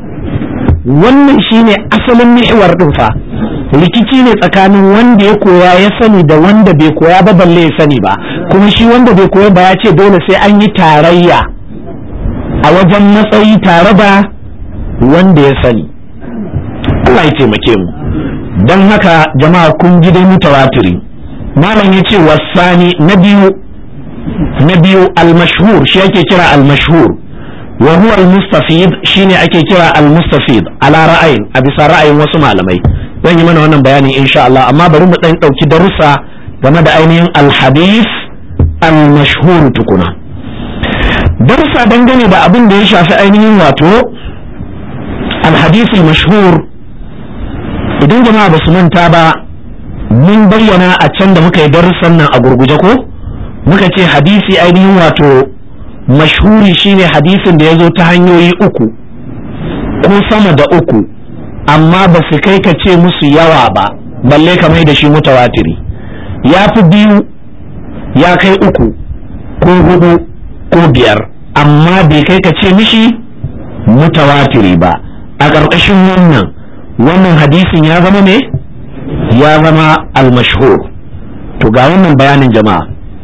Wannan shine asalin mihwar din fa. Rikici ne tsakanin wanda ya koya ya sani da wanda bai koya ba balle ya sani ba, kuma shi wanda bai koya ba ya ce dole sai an yi tarayya a wajen matsayi tare da wanda ya sani. Allah ya taimake mu. Don haka jama'a kun ji dai mutawatiri. Malam ya ce wasani na biyu, na biyu al-mashhur, shi ake kira al-mashhur, wa huwa al-mustafid, shine ake kira al-mustafid ala ra'ayin, a bisa ra'ayin wasu malamai. Zan yi mana wannan bayani insha Allah, amma bari mu dan dauki darussa game da ainihin al-hadith al-mashhur tukuna. Darussa dangane da abin da ya shafi ainihin wato al-hadith al-mashhur, idan jama'a ba su manta ba mun bayyana a can da muka yi darussan nan a gurguje ko muka ce hadisi ainihin wato mashhuri shine hadisin da ya zo ta hanyoyi uku ko sama da uku, amma ba su kai ka ce musu yawa ba balle ka mai da shi mutawatiri. Ya fi biyu, ya kai uku ko hudu ko biyar, amma bai kai ka ce mishi mutawatiri ba. A ƙarƙashin wannan wannan hadisin ya zama ne ya zama al-mashhur. To ga wannan bayanin jama'a.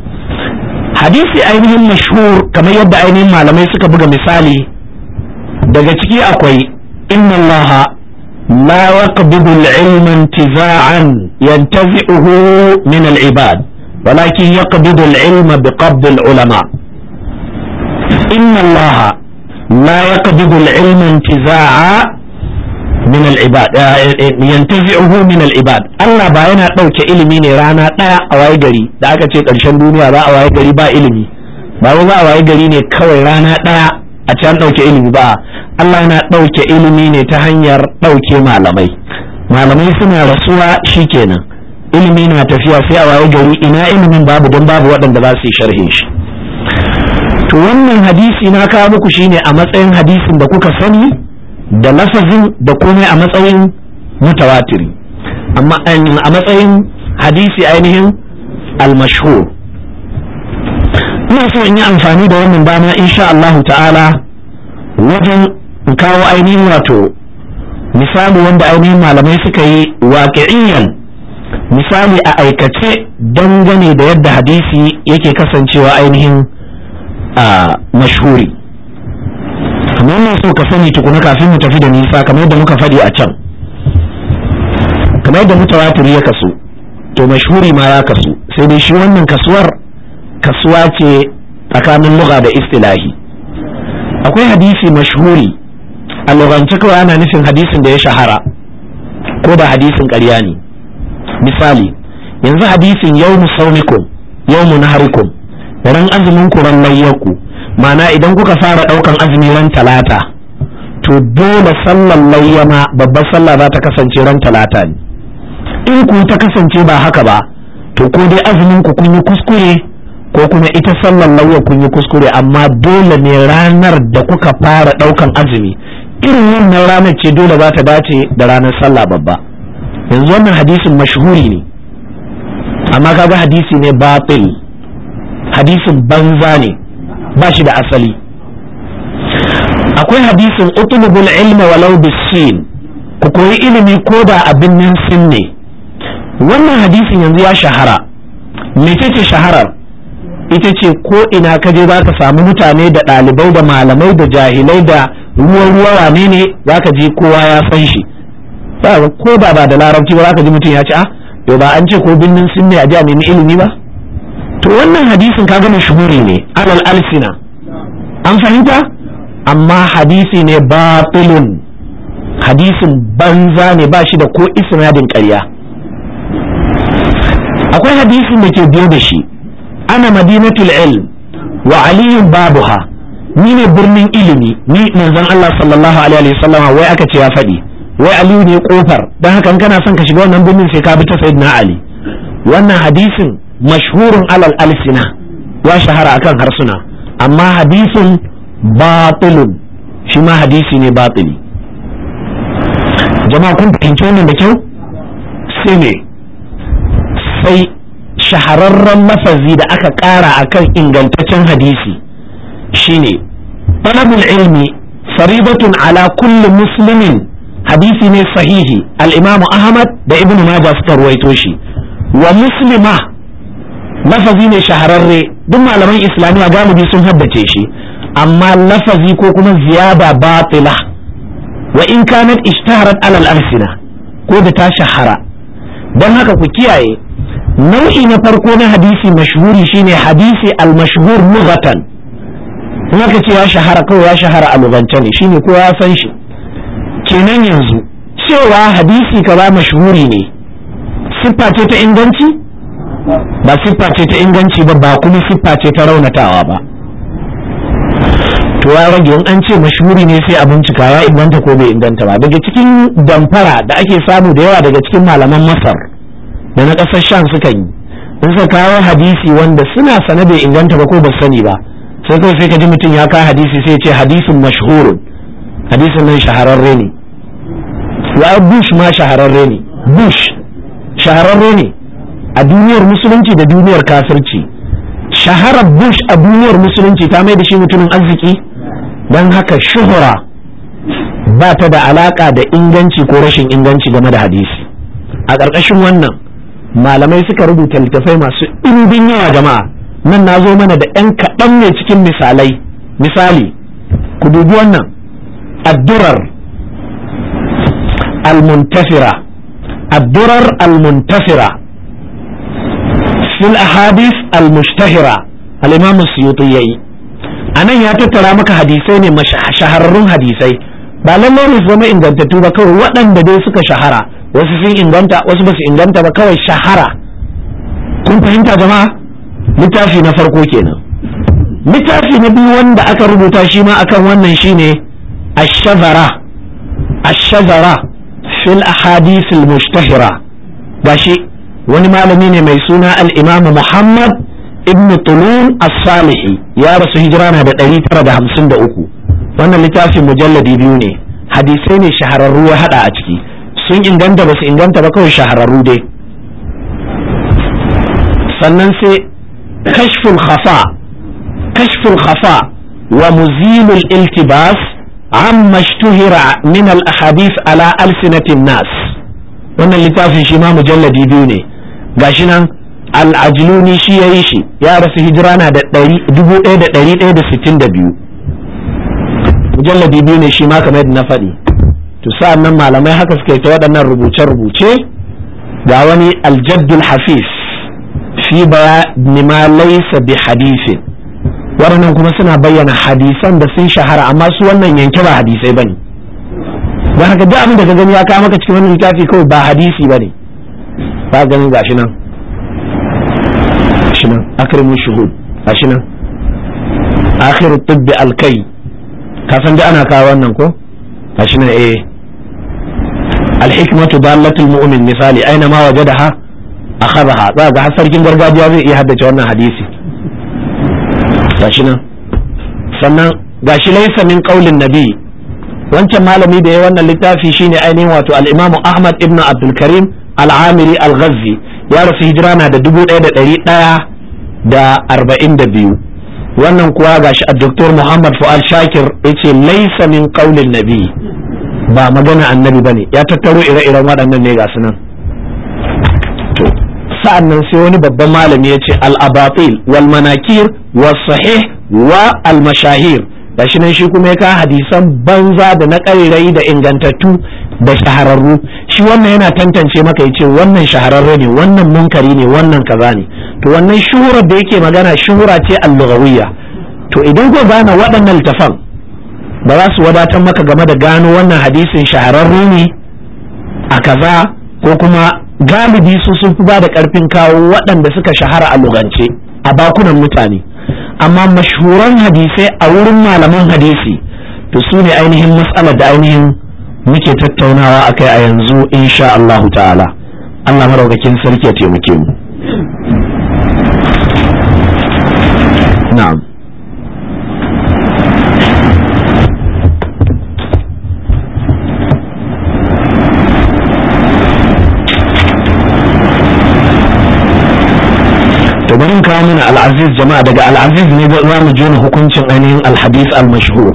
Hadisi ainihin mashhur kamar yadda ainihin malamai suka buga misali, daga ciki akwai inna allaha لا يقبض العلم انتزاعا ينتزعه من العباد ولكن يقبض العلم بقبض العلماء. إن الله لا يقبض العلم انتزاعا من العباد ينتزعه من العباد. الله باينا دوke ilimi ne rana daya a waye gari, da aka ce karshen duniya ba a waye gari ba ilimi, ba wai za a waye gari ne kawai rana daya a can dauke ilimi ba. Allah yana ɗauke ilimi ne ta hanyar ɗauke malamai. Malamai suna rasuwa shikenan, ilimi na tafiya sai a waye gari ina ilimin babu, don babu waɗanda za su yi sharhin shi. To wannan hadisi na kawo muku shine a matsayin hadisin da kuka sani da lafazin da komai a matsayin mutawatiri, amma a matsayin hadisi ainihin al-mashhur. Ina so in yi amfani da wannan dama insha Allah ta'ala wajen kawo ainihin wato misali wanda ainihin malamai suka yi waƙi'iyan misali a aikace dangane da yadda hadisi yake kasancewa ainihin a mashhuri. kamar ne so ka sani tukuna kafin mu tafi da nisa, kamar yadda muka faɗi a can, kamar yadda mutawatir ya kasu to mashhuri ma ya kasu, sai dai shi wannan kasuwar kasuwa ce tsakanin lugha da istilahi. akwai hadisi mashhuri a lugance kawai ana nufin hadisin da ya shahara ko da hadisin ƙarya ne. misali yanzu hadisin yawmu sawmikum yawmu naharikum, ran azumin ku ran layyaku, ma'ana idan kuka fara daukan azumi ran talata to dole sallar layyama babbar sallah za ta kasance ran talata ne. in ku ta kasance ba haka ba to ko dai azumin ku kun yi kuskure ko kuma ita sallar layya kun yi kuskure, amma dole ne ranar da kuka fara daukan azumi irin wannan ranar ce dole za ta dace da ranar sallah babba. yanzu wannan hadisin mashhuri ne amma kaga hadisi ne batil, hadisin banza ne, ba shi da asali. akwai hadisin utlubul ilma walau bisin, ku koyi ilimi ko da abin nan sin ne. wannan hadisin yanzu ya shahara. mecece shaharar? ita ce ko ina ka je za ka samu mutane da ɗalibai da malamai da jahilai da ruwan ruwa wane ne za ka ji kowa ya san shi. ko da ba da larabci ba za ka ji mutum ya ce ah yau ba an ce ko binnin sun ne a ji a nemi ilimi ba. to wannan hadisin ka gama shuhuri ne alal alsina, an fahimta, amma hadisi ne batilun, hadisin banza ne, ba shi da ko isnadin ƙarya. akwai hadisin da ke biyo da shi, ana madinatul ilm wa aliyun babuha, ni ne birnin ilimi, ni manzon Allah sallallahu alaihi wasallam wai aka ce ya faɗi, wai aliyu ne kofar, don haka kana son ka shiga wannan birnin sai ka bi ta sayyidina ali. wannan hadisin mashhurun alal alsina, ya shahara akan harsuna, amma hadisin batilun, shi ma hadisi ne batili. jama'a kun fahimci wannan da kyau? sai ne sai shahararren lafazi da aka ƙara akan ingantaccen hadisi shine talabul ilmi faridatun ala kulli muslimin. hadisi ne sahihi, al-imam Ahmad da Ibn Majah suka ruwaito shi. wa muslima lafazi ne shahararre, duk malaman islamiyya galibi sun haddace shi, amma lafazi ko kuma ziyada batila wa in kanat ishtaharat ala al-alsina, ko da ta shahara. don haka ku kiyaye, nau'i na farko na hadisi mashhuri shine hadisi al-mashhur lughatan. in aka ce ya shahara kawai ya shahara a lugance ne, shine ko ya san shi. kenan yanzu cewa hadisi kaza mashhuri ne siffa ce ta inganci? ba siffa ce ta inganci ba, ba kuma siffa ce ta raunatawa ba. to ya rage in an ce mashhuri ne sai a bincika ya inganta ko bai inganta ba. daga cikin damfara da ake samu da yawa daga cikin malaman Masar da na ƙasar Sham suka yi, in suka kawo hadisi wanda suna sane bai inganta ba ko ba sani ba, sai kawai sai ka ji mutum ya kawo hadisi sai ya ce hadisin mashhurun, hadisin nan shahararre ne. wa Bush ma shahararre ne, Bush shahararre ne a duniyar musulunci da duniyar kafirci. shaharar Bush a duniyar musulunci ta mai da shi mutumin arziki, don haka shuhura ba ta da alaka da inganci ko rashin inganci game da hadisi. a ƙarƙashin wannan malamai suka rubuta littattafai masu ɗimbin yawa jama'a. nan na zo mana da ɗan kaɗan ne cikin misalai. misali ku dubi wannan addurar al-muntasira, addurar al-muntasira fil ahadith al-mushtahira, al-imam as-suyuti yayi. anan ya tattara maka hadisai ne shahararrun hadisai, ba lallai ne su zama ingantattu ba, kawai waɗanda dai suka shahara, wasu sun inganta wasu ba su inganta ba, kawai shahara. kun fahimta jama'a? littafi na farko kenan. littafi na biyu wanda aka rubuta shi ma akan wannan shine ash-shazara ash-shazara fil ahadith al-mushtahira. gashi wani malami ne mai suna al-imam Muhammad ibn Tulun as-Salihi, ya rasu hijira na da ɗari tara da hamsin da uku. wannan littafin mujalladi biyu ne, hadisai ne shahararru ya hada a ciki, sun inganta ba su inganta ba, kawai shahararru dai. sannan sai kashful khafa kashful khafa wa muzilul iltibas amma shtuhira min al ahadith ala alsinatin nas. wannan littafin shi ma mujalladi biyu ne gashi nan al-ajluni shi yayi shi ya rasu hijira na da dubu ɗaya da ɗari ɗaya da sittin da biyu mujalladi biyu ne shi ma kamar yadda na faɗi. to sa'an nan malamai haka suka yi ta waɗannan rubuce-rubuce ga wani aljaddul hafiz fi bayani ma laysa bi hadisin. waɗannan kuma suna bayyana hadisan da sun shahara amma su wannan yanke ba hadisai bane. don haka duk abin da ka gani ya kawo maka cikin wannan littafi kawai ba hadisi bane. ba ganin gashi nan gashi nan akrimu shuhud gashi nan akhiru tibbi alkai ka san da ana kawo wannan ko gashi nan eh alhikmatu dallatul mu'min misali aina ma wajadaha akhadha za ga har sarkin gargajiya zai iya haddace wannan hadisi gashi nan. sannan gashi laysa min qaulin nabi wancan malami da ya wannan littafi shine ainihin wato al-imam Ahmad ibn Abdul Karim al-Amiri al-Ghazi ya rasu hijira na da dubu ɗaya da ɗari ɗaya da arba'in da biyu. wannan kuwa gashi a Doktor Muhammad Fuad Shakir yace laysa min qaulin nabi ba magana annabi bane ya tattaro ire-iren waɗannan ne ga sunan. to sa'annan sai wani babban malami yace al-abatil wal manakir was sahih wa al mashahir gashi nan shi kuma ya ka hadisan banza da na ƙarirai da ingantattu da shahararru. shi wannan yana tantance maka yace wannan shahararre ne wannan munkari ne wannan kaza ne. to wannan shuhurar da yake magana shuhura ce al-lughawiyya. to idan ko gane waɗannan littafan ba za su wadatar maka game da gano wannan hadisin shahararre ne a kaza ko kuma galibi su sun fi ba da ƙarfin kawo waɗanda suka shahara a lugance a bakunan mutane. amma mashhuran hadisai a wurin malaman hadisi to su ne ainihin matsalar da ainihin muke tattaunawa akai a yanzu insha Allah ta'ala. Allah maraukakin sarki ya taimake mu. na'am to bari kawo mana al-aziz jama'a daga al-aziz ne za mu jona hukuncin ainihin al-hadith al-mashhur.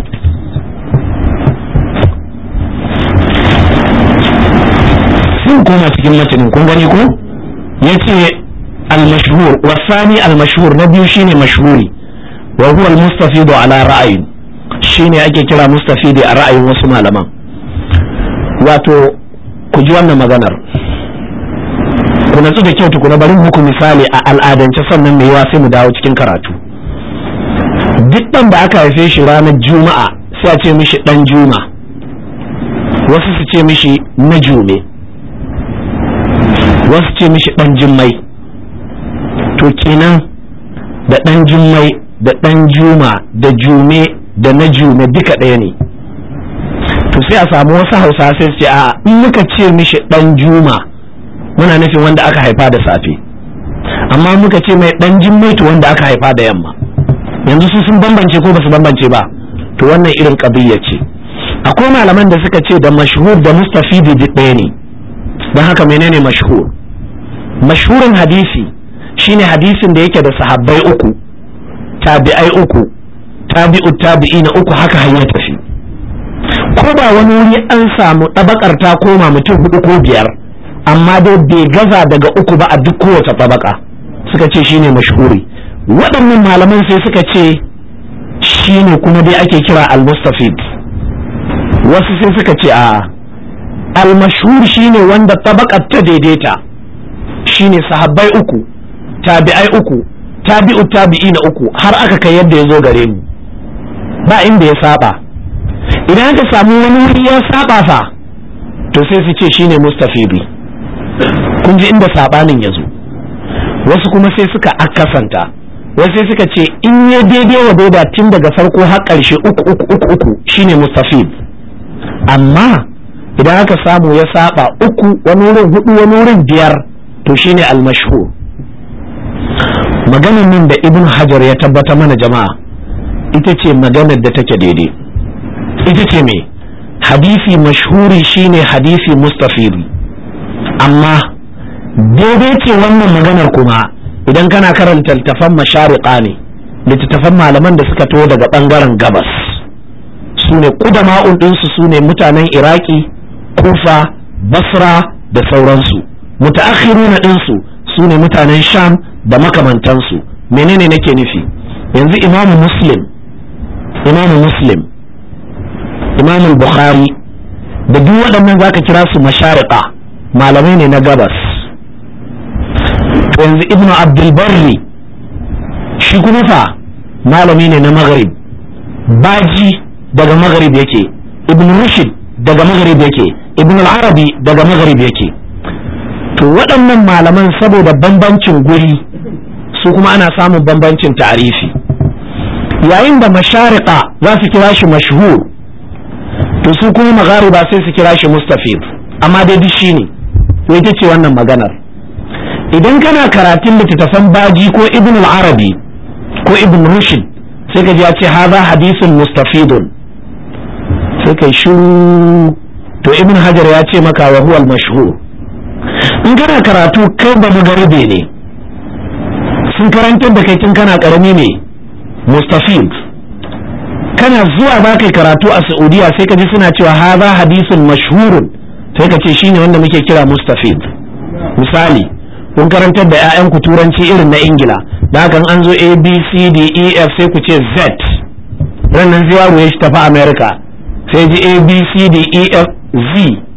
sun koma cikin matanin kun gani ko yace al-mashhur wasani al-mashhur na biyu shine mashhuri wa huwa al-mustafidu ala ra'ayi shine ake kira mustafidi a ra'ayin wasu malaman. wato ku ji wannan maganar ku natsu da kyau tukuna bari muku misali a al'adance sannan mai yawa sai mu dawo cikin karatu. duk dan da aka haife shi ranar juma'a sai a ce mishi dan juma wasu su ce mishi na jume wasu ce mishi dan jummai. to kenan da dan jummai da dan juma da jume da na jume duka ɗaya ne. to sai a samu wasu hausa sai su ce a in muka ce mishi dan juma muna nufin wanda aka haifa da safe amma muka ce mai dan jimmaitu wanda aka haifa da yamma. yanzu su sun bambance ko ba su bambance ba? to wannan irin qadiyya ce. akwai malaman da suka ce da mashhur da mustafidi duk ɗaya ne. don haka menene mashhur? mashhurin hadisi shine hadisin da yake da sahabbai uku, tabi'ai uku, tabi'ut tabi'ina uku, haka hanya tafi. ko ba wani wuri an samu tabakar ta koma mutum hudu ko biyar amma dai bai gaza daga uku ba a duk kowace tabaka, suka ce shine mashhuri. waɗannan malaman sai suka ce shine kuma dai ake kira al-mustafid. wasu sai suka ce a al-mashhur shine wanda tabakar ta daidaita, shine sahabbai uku, tabi'ai uku, tabi'ut tabi'ina uku, har aka kai yadda ya zo gare mu ba inda ya saba. idan aka samu wani wuri ya saba fa to sai su ce shine mustafidi. kun ji inda sabanin ya zo. wasu kuma sai suka akasanta, wasu sai suka ce in ya daidai wa daida tun daga farko har ƙarshe uku uku uku uku shine mustafid. amma idan aka samu ya saba uku, wani wurin hudu, wani wurin biyar, to shine al-mashhur. maganar nan da ibn hajar ya tabbata mana jama'a ita ce maganar da take daidai. ita ce me? hadisi mashhuri shine hadisi mustafidi. amma daidai ce wannan maganar kuma idan kana karanta littafan mashariqa ne, littattafan malaman da suka taho daga bangaren gabas su ne ƙudama'un ɗinsu su ne mutanen iraki, kufa, basra da sauransu. Mutaakhiruna ɗinsu su ne mutanen sham da makamantansu. Menene nake nufi? Yanzu imamu muslim imamu muslim imamu bukhari da duk waɗannan zaka kira su mashariqa, malamai ne na gabas. Yanzu ibnu abdul barri shi kuma fa malami ne na maghrib. Baji daga maghrib yake, ibn rushd daga maghrib yake, ibn al-arabi daga maghrib yake. To waɗannan malaman saboda bambancin guri su kuma ana samun bambancin ta'arifi. Yayin da mashariqa za su kira shi mashhur, to su kuma maghariba sai su kira shi mustafid, amma dai duk shine. To ita ce wannan maganar. Idan kana karatun littattafan baji ko ibn al-arabi ko ibn rushd sai ka ji ya ce haza hadisun mustafidun, sai kai shiru. To ibn hajar ya ce maka wa huwa al-mashhur. In kana karatu kai ba magaribe ne, sun karantar da kai tun kana karami ne mustafid. Kana zuwa ba kai karatu a Saudiya sai ka ji suna cewa haza hadisun mashhurun, sai ka ce shine wanda muke kira mustafid. Misali, kun karantar da 'ya'yanku turanci irin na Ingila, da hakan an zo A B C D E F sai ku ce Z. Rannan ziyaru ya shi tafi America sai ji A B C D E F Z.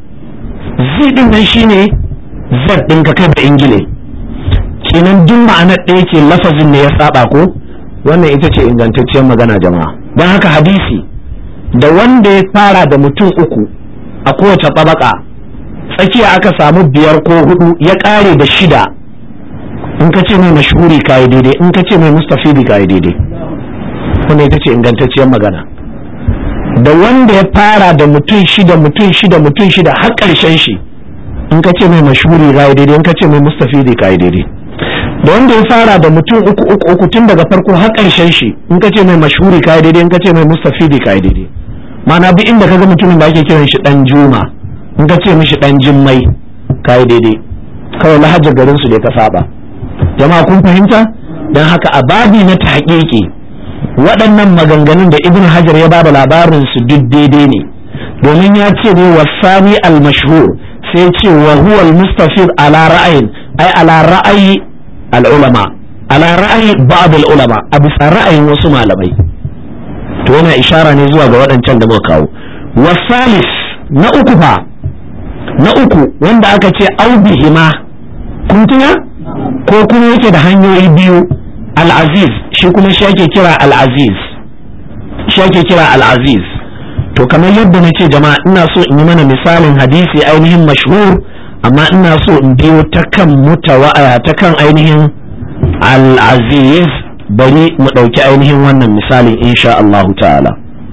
Z din nan shine Z din ka kai da Ingile. Kenan duk ma'anar ɗaya ce, lafazin ne ya saba ko? Wannan ita ce ingantacciyar magana jama'a. Don haka hadisi da wanda ya fara da mutum uku a kowace tabaka, tsakiya aka samu biyar ko hudu, ya kare da shida, in ka ce mai mashhuri kayi daidai, in ka ce mai mustafidi kayi daidai. Wannan ita ce ingantacciyar magana. Da wanda ya fara da mutum shida mutum shida mutum shida har ƙarshen shi, in ka ce mai mashhuri kayi daidai, in ka ce mai mustafidi kayi daidai. Da wanda ya fara da mutum uku uku uku tun daga farko har ƙarshen shi, in ka ce mai mashhuri kayi daidai, in ka ce mai mustafidi kayi daidai. Ma'ana duk inda kaga mutumin da ake kiran shi dan juma, in ka ce mishi dan jimmai kayi daidai. Kawai lahajar garin su da ka saba. Jama'a kun fahimta? Dan haka a babi na tahqiqi waɗannan maganganun da Ibn Hajar ya bada labarin su duk daidai ne, domin ya ce ne wasani al-mashhur, sai ce wa huwa al-mustafid ala ra'ayin, ai ala ra'ayi al-ulama, ala ra'ayi ba'd al-ulama, a bisa ra'ayin wasu malamai. To yana ishara ne zuwa ga waɗancan da muka kawo. Wasalis na uku fa, na uku wanda aka ce au bihima, kun tuna ko kuma yake da hanyoyi biyu, al-aziz shi kuma shi ake kira al-aziz, shi ake kira al-aziz. To kamar yadda na ce jama'a, ina so in yi mana misalin hadisi ainihin mashhur, amma ina so in biyo ta kan mutawa'a, ta kan ainihin al-aziz. Bari mu ɗauki ainihin wannan misalin insha Allah ta'ala.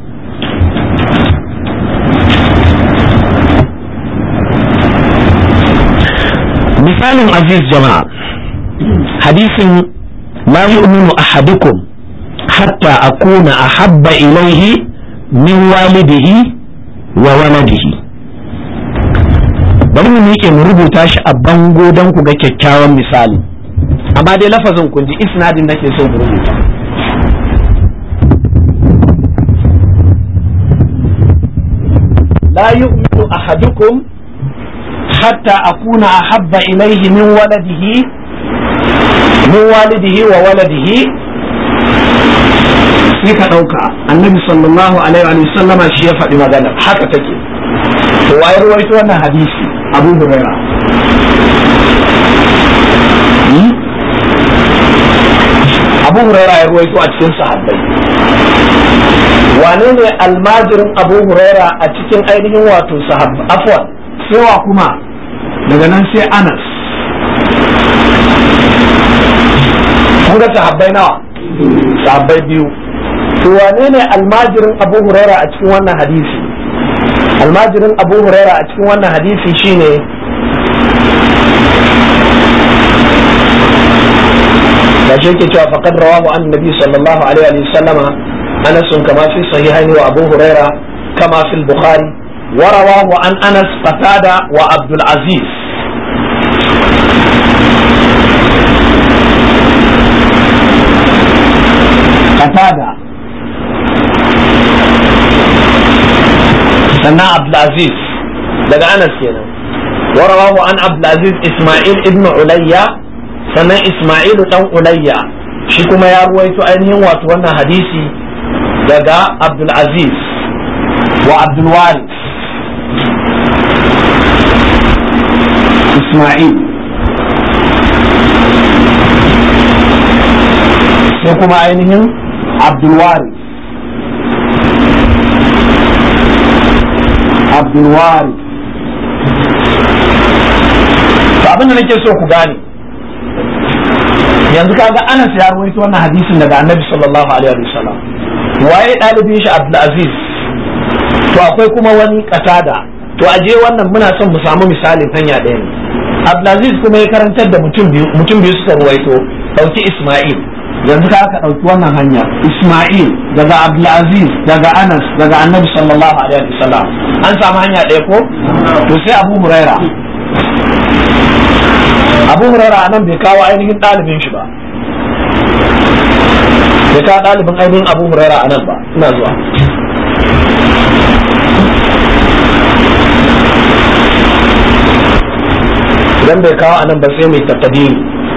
Misalin aziz jama'a, hadisin la yu'minu ahadukum hatta akuna ahabba ilaihi min walidihi wa waladihi. Bari mu miƙe mu rubuta shi a bango don ku ga kyakkyawan misali, amma dai lafazin kun ji, isnadin nake so ku rubuta. la yu'minu ahadukum hatta akuna ahabba ilayhi min waladihi min walidihi wa waladihi. sai ka dauka annabi sallallahu alaihi wa sallama shi ya faɗi magana, haka take. to waye ruwaito wannan hadisi? Abu Hurairah. Abu Huraira ya ruwaito a cikin sahabbai. Wane ne almajirin Abu Huraira a cikin ainihin wato sahabbai? Afwan, sai wa kuma daga nan sai Anas. Kun ga sahabbai nawa? Sahabbai biyu. To wane ne almajirin Abu Huraira a cikin wannan hadisi? Almajirin Abu Huraira a cikin wannan hadisi shine da shi ke cewa faqad rawahu an nabi sallallahu alaihi wa sallam Anas kama fi sahihaini wa Abu Huraira kama fi al-Bukhari wa rawahu an Anas Qatada wa Abdul Aziz. Qatada sannan Abdulaziz daga Anas kenan wa rawahu an Abdulaziz Isma'il ibn Ulayya sannan Isma'il dan Ulayya shi kuma ya ruwaito ainihin wato wannan hadisi daga Abdulaziz wa Abdul Waris Isma'il sai kuma ainihin Abdul Waris Abdul Waris to abin da nake so ku gane yanzu kaga Anas ya rawaito wannan hadisin daga Annabi sallallahu alaihi wasallam waye dalibin shi Abdul Aziz to akwai kuma wani Qatada to aje wannan muna son mu samu misalin hanya ɗaya ne Abdul Aziz kuma ya karantar da mutum biyu mutum biyu suka rawaito dauki Isma'il yanzu ka aka dauki wannan hanya Isma'il daga Abdul Aziz daga Anas daga Annabi sallallahu alaihi wasallam an samu hanya ɗaya ko to sai Abu Huraira Abu Huraira nan bai kawo ainihin ɗalibin shi ba bai kawo ɗalibin ainihin Abu Huraira anan ba ina zuwa idan bai kawo anan ba sai mai taqdimi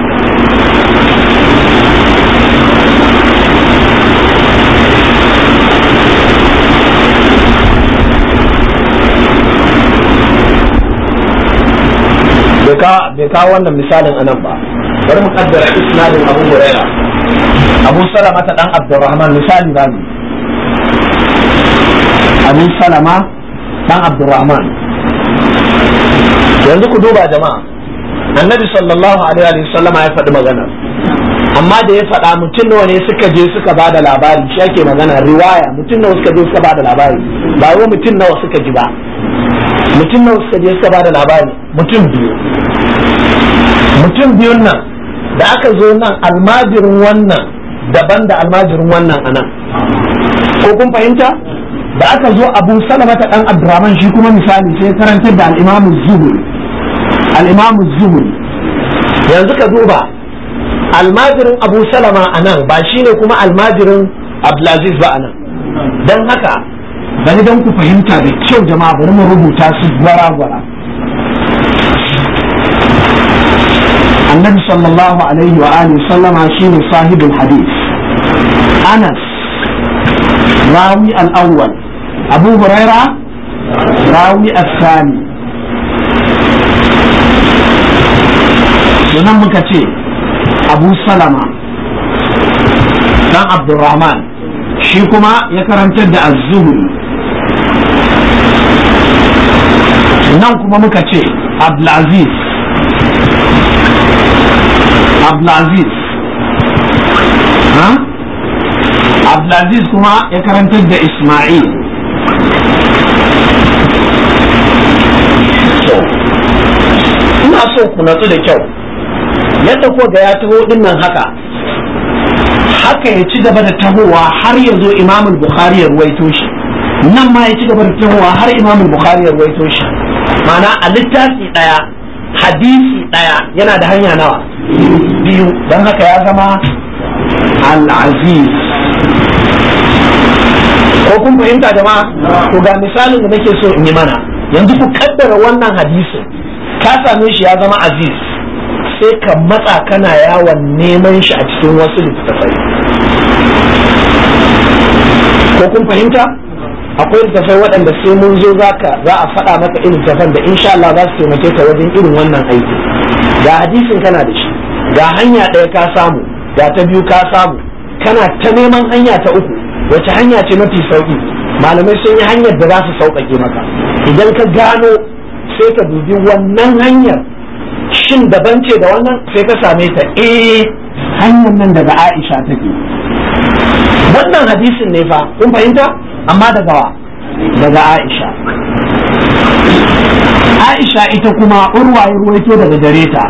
bai kawo wannan misalin anan ba bari mu kaddara isnadin Abu Huraira Abu Salama ta dan Abdurrahman misali bani Abu Salama dan Abdurrahman yanzu ku duba jama'a Annabi sallallahu alaihi wa sallama ya faɗi magana amma da ya faɗa mutum nawa ne suka je suka bada labari shi ake magana riwaya mutum nawa suka je suka bada labari ba wai mutum nawa suka ji ba mutum nawa suka je suka bada labari mutum biyu mutum biyun nan da aka zo nan almajirin wannan daban da almajirin wannan anan ko kun fahimta da aka zo Abu Salama ta dan Abdurrahman shi kuma misali sai karantar da al-Imam az-Zuhri al-Imam az-Zuhri yanzu ka duba almajirin Abu Salama anan ba shine kuma almajirin Abdulaziz ba anan dan haka bani dan ku fahimta da kyau jama'a bari mu rubuta su gwara gwara Annabi sallallahu alaihi wa alihi sallama shine sahibul hadith Anas rawi al-awwal Abu Huraira rawi al-thani sunan muka ce Abu Salama dan Abdurrahman shi kuma ya karantar da az-Zuhri nan kuma muka ce Abdulaziz Abdulaziz ha Abdulaziz kuma ya karantar da Isma'il ina so ku natsu da kyau yadda ko ga ya taho dinnan haka haka ya ci gaba da tahowa har ya zo Imam Bukhari ya ruwaito shi nan ma ya ci gaba da tahowa har Imam Bukhari ya ruwaito shi ma'ana a littafi daya hadisi daya yana da hanya nawa biyu don haka ya zama al-aziz ko kun fahimta jama'a to ga misalin da nake so in yi mana yanzu ku kaddara wannan hadisin ka same shi ya zama aziz sai ka matsa kana yawon neman shi a cikin wasu littattafai ko kun fahimta akwai littattafai waɗanda sai mun zo zaka za a faɗa maka irin littattafan da insha Allah za su taimake ka wajen irin wannan aiki ga hadisin kana da shi ga hanya ɗaya ka samu ga ta biyu ka samu kana ta neman hanya ta uku wace hanya ce mafi sauki malamai sun yi hanyar da za su sauƙaƙe maka idan ka gano sai ka dubi wannan hanyar shin daban ce da wannan sai ka same ta eh hanyar nan daga Aisha take wannan hadisin ne fa kun fahimta amma daga wa daga Aisha Aisha ita kuma Urwa ya ruwaito daga gare ta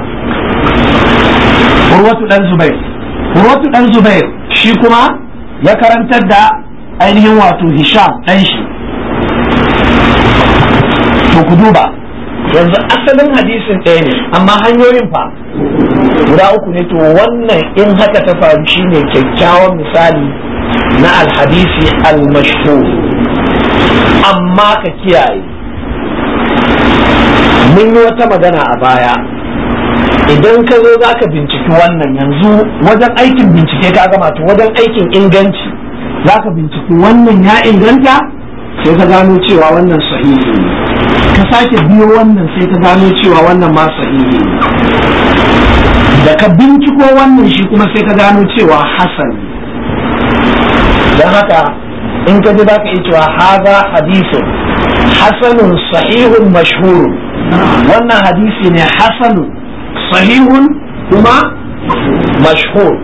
Urwatu dan Zubair Urwatu dan Zubair shi kuma ya karantar da ainihin wato Hisham dan shi to ku duba yanzu asalin hadisin ɗaya ne amma hanyoyin fa guda uku ne to wannan in haka ta faru shine kyakkyawan misali na alhadisi al-mashhur amma ka kiyaye, mun yi wata magana a baya, idan ka zo za ka binciki wannan yanzu wajen aikin bincike ka gama, to wajen aikin inganci za ka binciki wannan ya inganta sai ka gano cewa wannan sahihi ne, ka sake biyo wannan sai ka gano cewa wannan ma sahihi ne, da ka binciko wannan shi kuma sai ka gano cewa hasan ne. don haka in ka ji za ka iya cewa haza hadisun hasanun sahihun mashhurun, wannan hadisi ne hasanun sahihun kuma mashhur.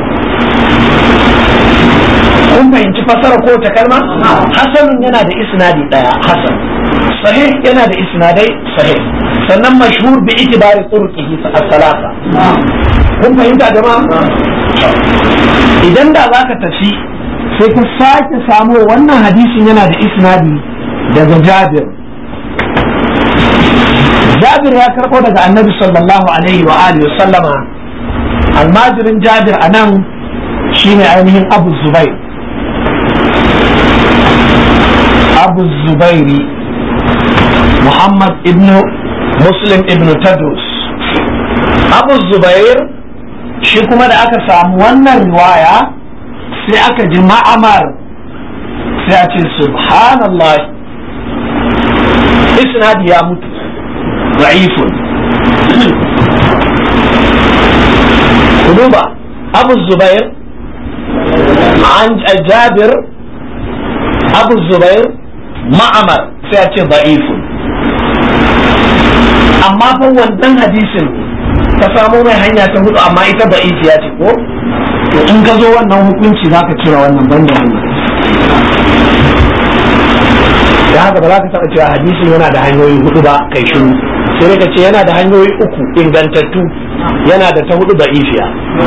kun fahimci fasara ko ta kalma? hasanun yana da isnadi daya hasan, sahih yana da isnadai sahih, sannan mashhur bi itibari turqihi as-salasa. kun fahimta jama'a? idan da zaka tafi sai ka sake samu wannan hadisin yana da isnadi daga Jabir. Jabir ya karɓo daga Annabi sallallahu alaihi wa alihi wa sallama. Almajirin Jabir anan shine ainihin Abu Zubair. Abu Zubairi Muhammad ibn Muslim ibn Tadrus. Abu Zubair shi kuma da aka samu wannan riwaya sai aka ji Ma'amar sai a ce subhanallah, isnadi ya mutu da'ifun. ku duba Abu Zubair an Jabir, Abu Zubair Ma'amar sai a ce da'ifun. amma fa wannan hadisin ka samu mai hanya ta hudu amma ita da'ifiya ce ko in ka zo wannan hukunci zaka cire wannan banda wannan. da haka ba za ka taɓa cewa hadisin yana da hanyoyi hudu ba kai shiru, sai ka ce yana da hanyoyi uku ingantattu, yana da ta hudu da'ifiya.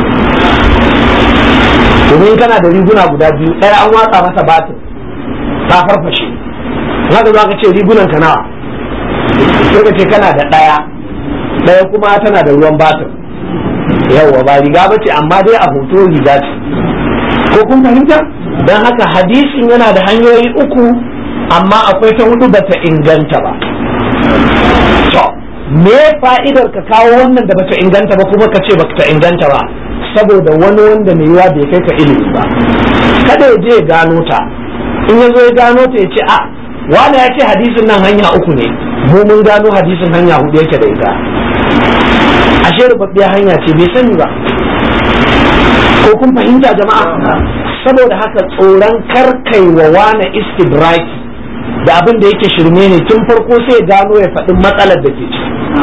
domin kana da riguna guda biyu, ɗaya an watsa masa batin ta farfashe, haka za ka ce rigunan ka nawa, sai ka ce kana da ɗaya, ɗaya kuma tana da ruwan batin. yawwa ba riga ba ce amma dai a hoto riga ce. ko kun fahimta? don haka hadisin yana da hanyoyi uku amma akwai ta hudu bata inganta ba. to me fa'idar ka kawo wannan da bata inganta ba kuma ka ce bata inganta ba? saboda wani wanda mai yiwa bai kai ka ilimi ba, kada ya je ya gano ta. in ya zo ya gano ta ya ce a wani ya ce hadisin nan hanya uku ne, mu mun gano hadisin hanya hudu yake da ita, ashe rubabbiya hanya ce bai sani ba. ko kun fahimta jama'a? saboda haka tsoron karkai wa wani istidraki da abin da yake shirme ne tun farko sai gano ya faɗi matsalar da ke ciki.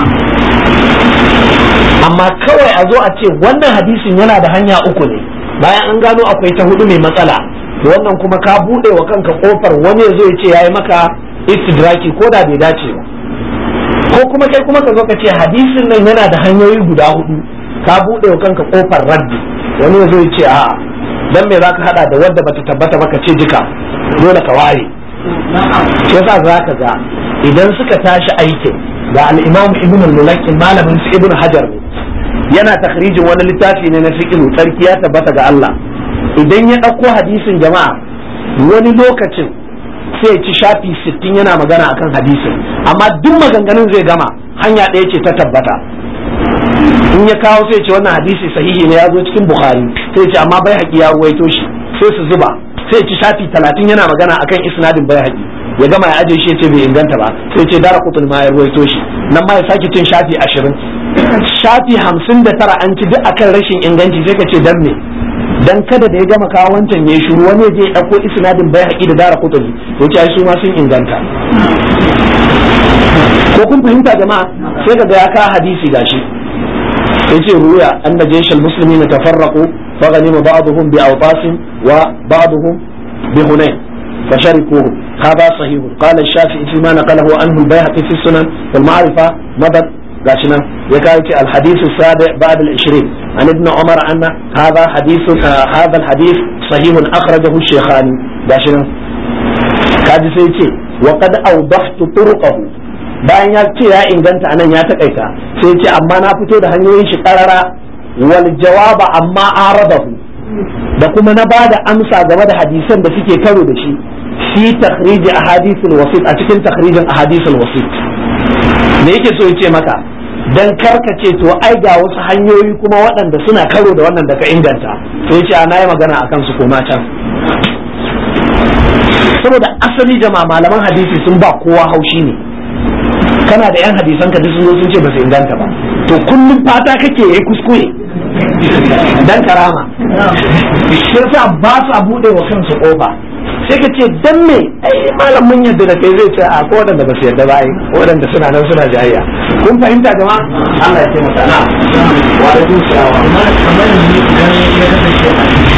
amma kawai a zo a ce wannan hadisin yana da hanya uku ne bayan an gano akwai ta hudu mai matsala, wannan kuma ka buɗe wa kanka kofar wani ya zo ya ce ya yi maka istidraki ko da bai dace ba. ko kuma kai kuma ka zo ka ce hadisin nan yana da hanyoyi guda hudu, ka buɗe wa kanka kofar raddi, wani ya zo ya ce a'a dan me zaka hada da wadda bata tabbata ba ka ce duka, dole ka ware. shi yasa zaka ga idan suka tashi aikin da al-Imam Ibn al-Mulaqin malamin su Ibn Hajar ne yana takhrijin wani littafi ne na fiqh, tsarki ya tabbata ga Allah. idan ya dauko hadisin jama'a wani lokacin sai ci shafi sittin yana magana akan hadisin, amma duk maganganun zai gama hanya ɗaya ce ta tabbata. in ya kawo sai ce wannan hadisi sahihi ne ya zo cikin Bukhari, sai ce amma bai haƙi ya ruwaito shi, sai su zuba sai ci shafi talatin yana magana akan isnadin bai haƙi, ya gama ya ajiye shi ce bai inganta ba, sai ce dara kutun ma ya ruwaito shi, nan ma ya sake cin shafi ashirin, shafi hamsin da tara an ci duk akan rashin inganci. sai ka ce dan me? dan kada da ya gama kawo wancan ya shiru wani ya je ya ɗauko isnadin bai haƙi da dara kutun ya ce ai su ma sun inganta. ko kun fahimta jama'a? sai ka ga ya kawo hadisi gashi yace ruya anna jaysh almuslimin tafarraqu fa ghanima ba'dhum bi awtasin wa ba'dhum bi hunain fasharikuhu hadha sahih. qala ash-shafi'i fi ma naqalahu anhu al-bayhaqi fi sunan wal ma'rifa madad gashina ya kai ce al-hadith as-sabi' ba'd al-ishrin an ibn umar anna hadha hadith hadha al-hadith sahih akhrajahu ash-shaykhani gashina kaji sai ce wa qad awdahtu turuqahu, bayan ya ce ya inganta anan ya takaita sai ce amma na fito da hanyoyin shi karara, wal jawaba amma arabahu, da kuma na bada amsa game da hadisan da suke karo da shi fi takhrij ahadith al-wasit a cikin takhrijin ahadith al-wasit me yake so ya ce maka dan karkace to ai ga wasu hanyoyi kuma waɗanda suna karo da wannan da ka inganta sai ya ce ana yi magana akan su koma can saboda asali jama'a malaman hadisi sun ba kowa haushi ne kana da yan hadisan ka duk sun zo sun ce ba su inganta ba to kullum fata kake yayi kuskure dan karama shi yasa ba sa bude wa kansu kofa sai ka ce dan me ai malam mun yadda da kai zai ce a ko wadanda ba su yadda ba ai wadanda suna nan suna jayayya kun fahimta jama'a Allah ya ce mata na wa alaikum salam kamar ni idan ya kasance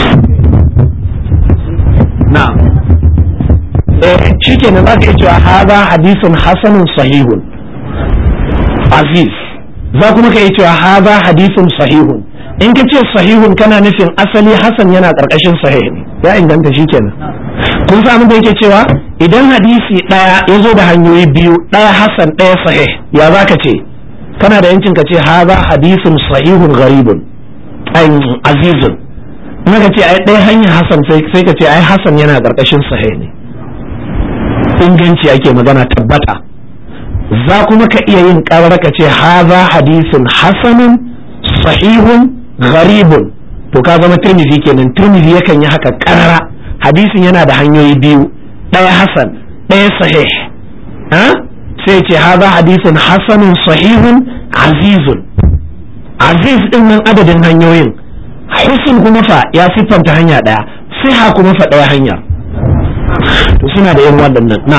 na eh shikenan za ka iya cewa hadha hadithun hasanun sahihun aziz za kuma ka iya cewa hadha hadithun sahihun in ka ce sahihun kana nufin asali hasan yana karkashin sahih ya inganta shikenan kun san abin da yake cewa idan hadisi daya ya zo da hanyoyi biyu daya hasan daya sahih ya za ka ce kana da yancin ka ce hadha hadithun sahihun gharibun ay azizun in ka ce ai daya hanya hasan sai ka ce ai hasan yana karkashin sahih ne inganci ake magana tabbata za kuma ka iya yin ƙarar ka ce haza hadisin hasanun sahihun gharibun to ka zama tirmidhi kenan tirmidhi yakan yi haka ƙarara hadisin yana da hanyoyi biyu ɗaya hasan ɗaya sahih ha sai ce haza hadisin hasanun sahihun azizun aziz din nan adadin hanyoyin husn kuma fa ya siffanta hanya ɗaya siha kuma fa ɗaya hanya to suna da yin waɗannan na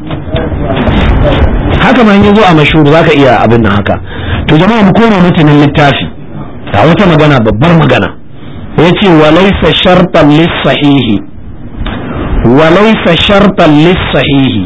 haka ma yanzu a mashhur zaka iya abin nan haka to jama'a mu koma mutanen littafi ga wata magana babbar magana yace walaysa shartan lis sahihi walaysa shartan lis sahihi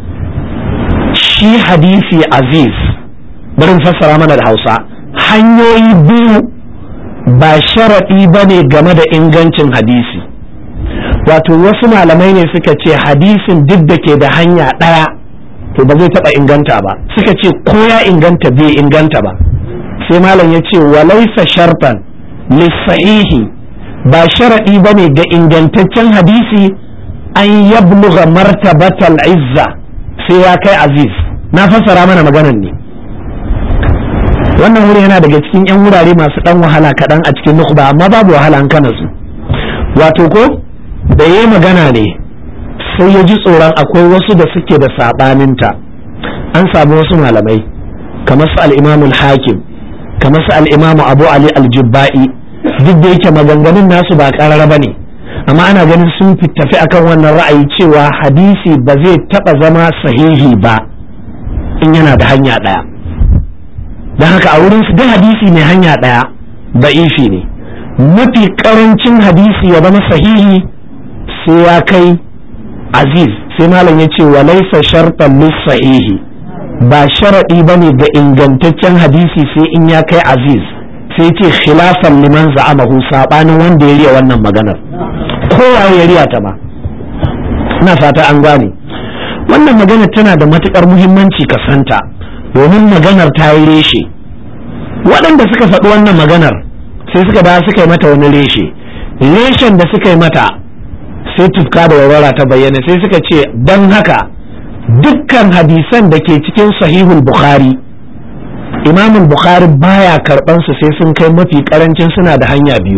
shi hadisi aziz bari fassara mana da Hausa hanyoyi biyu ba sharadi bane game da ingancin hadisi wato wasu malamai ne suka ce hadisin duk da ke da hanya ɗaya to ba zai taɓa inganta ba suka ce ko ya inganta bai inganta ba sai malam ya ce walaisa shartan lissahihi ba sharaɗi ba ne ga ingantaccen hadisi an yabluga martabatal izza sai ya kai aziz na fassara mana maganan ne wannan wuri yana daga cikin yan wurare masu ɗan wahala kaɗan a cikin nukhba amma babu wahala an kana su wato ko da ya magana ne sai ya ji tsoron akwai wasu da suke da saɓaninta an samu wasu malamai kamar su al'imamul hakim kamar su al'imamu abu ali aljubba'i duk da yake maganganun nasu ba ƙarara ba ne amma ana ganin sun tafi akan wannan ra'ayi cewa hadisi ba zai taɓa zama sahihi ba in yana da hanya ɗaya don haka a wurin su duk hadisi mai hanya ɗaya da'ifi ne mafi ƙarancin hadisi ya zama sahihi sai ya kai aziz sai malam ya ce walaisa shartan lis sahihi ba sharadi bane ga ingantaccen hadisi sai in ya kai aziz sai ce khilafan liman za'amahu sabanin wanda ya riya wannan maganar kowa ya riya ta ba ina fata an gane wannan maganar tana da matukar muhimmanci ka santa domin maganar ta yi reshe waɗanda suka faɗi wannan maganar sai suka ba suka yi mata wani reshe reshen da suka yi mata sai tufka da warwara ta bayyana sai suka ce don haka dukkan hadisan da ke cikin sahihul bukhari imamul bukhari baya karban su sai sun kai mafi karancin suna da hanya biyu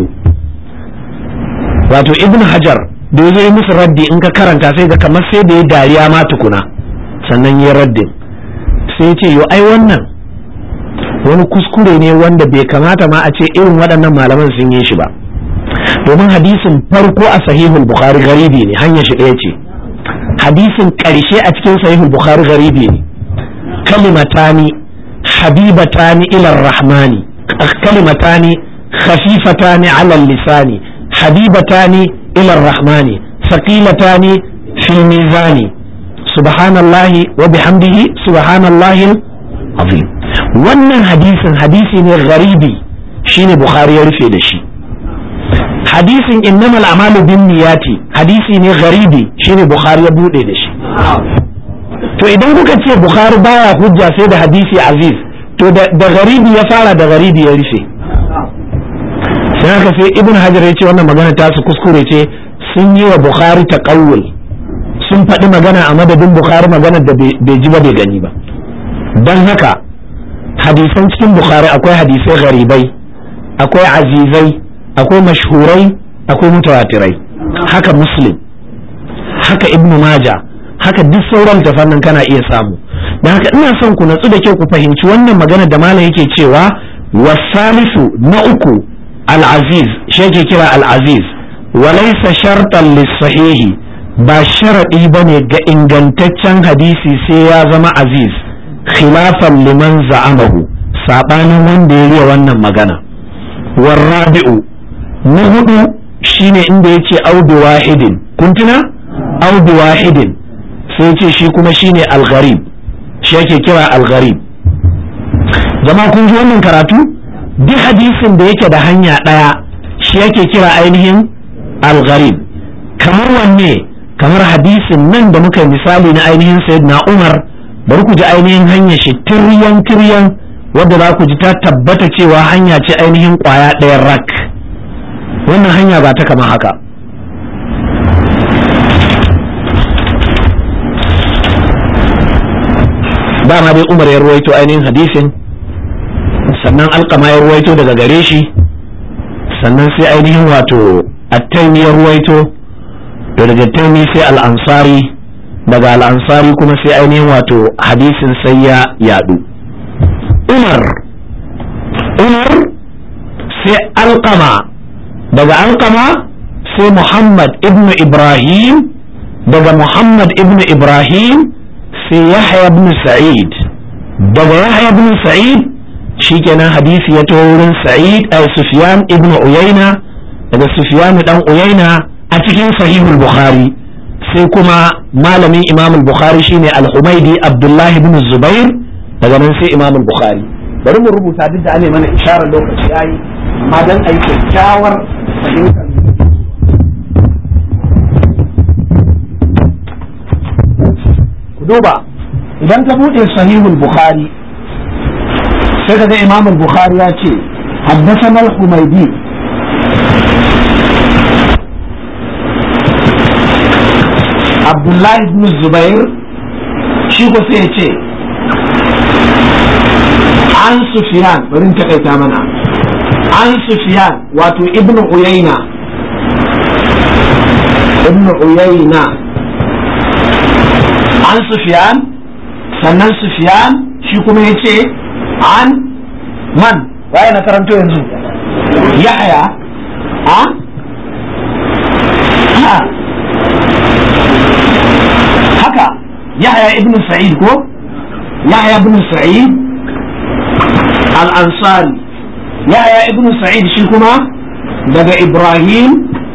wato ibn hajar da ya yi musu raddi in ka karanta sai ga kamar sai da ya dariya ma tukuna sannan ya raddin sai ce yo ai wannan wani kuskure ne wanda bai kamata ma a ce irin waɗannan malaman sun yi shi ba domin hadisin farko a sahihul bukhari garibi ne hanyar shi ɗaya ce hadisin ƙarshe a cikin sahihul bukhari garibi ne kalimatani habibatani ila rahmani kalimatani khafifatani ala lisani habibatani ila rahmani saqilatani fil mizani subhanallahi wa bihamdihi subhanallahi azim wannan hadisin hadisi ne garibi shine bukhari ya rufe da shi hadisin innamal a'malu binniyati hadisi ne garibi shine bukhari ya bude da shi to idan kuka ce bukhari baya hujja sai da hadisi aziz to da garibi ya fara da garibi ya rufe sai haka sai ibn hajar ya ce wannan magana ta su kuskure ce sun yi wa bukhari taqawul sun faɗi magana a madadin bukhari maganar da bai ji ba bai gani ba. don haka hadisan cikin bukhari akwai hadisai garibai, akwai azizai, akwai mashhurai, akwai mutawatirai. haka muslim, haka ibnu maja, haka duk sauran tafannin kana iya samu. don haka ina son ku natsu da kyau ku fahimci wannan magana da malam yake cewa wasalisu na uku al-aziz, shi yake kira al-aziz walaysa shartan lis-sahihi, ba sharadi bane ga ingantaccen hadisi sai ya zama aziz, khilafan liman za'amahu, sabanin wanda ya riya wannan magana. warrabi'u na hudu shine inda yace audu wahidin, kun tuna audu wahidin sai yace shi kuma shine al-gharib, shi yake kira al-gharib. jama'a kun ji wannan karatu, duk hadisin da yake da hanya daya shi yake kira ainihin al-gharib. kamar wanne? kamar hadisin nan da muka misali na ainihin sayyidina Umar, bari ku ji ainihin hanyar shi tiryan tiryan wadda za ku ji ta tabbata cewa hanya ce ainihin kwaya ɗayan rak. wannan hanya ba ta kama haka. dama dai Umar ya ruwaito ainihin hadisin, sannan Alqama ya ruwaito daga gare shi, sannan sai ainihin wato At-Taymi ya ruwaito, daga At-Taymi sai Al-Ansari, daga Al-Ansari kuma sai ainihin wato hadisin sai ya yadu. Umar Umar sai Alqama, daga Alqama sai Muhammad ibn Ibrahim, daga Muhammad ibn Ibrahim sai Yahya ibn Sa'id, daga Yahya ibn Sa'id shikenan hadisi ya tawo wurin Sa'id ay Sufyan ibn Uyayna, daga Sufyan dan Uyayna a cikin sahihul Bukhari sai kuma malamin Imam al-Bukhari shine al-Humaydi Abdullah ibn Zubair, daga nan sai Imam al-Bukhari. bari mu rubuta duk da ane mana isharar lokaci yayi, amma dan ayi kyakkyawar fahimtar. duba idan ka bude sahihul Bukhari sai kaga Imam al-Bukhari ya ce haddathana al-Humaydi Abdullah ibn Zubair, shi ko sai ya ce an Sufyan, bari ta kaita mana an Sufyan wato ibn Uyayna ibn Uyayna an Sufyan, sannan Sufyan shi kuma ya ce an man, waye na karanto yanzu? Yahya a ha haka Yahya ibn Sa'id ko Yahya ibn Sa'id al-Ansari, Yahya ibn Sa'id shi kuma daga Ibrahim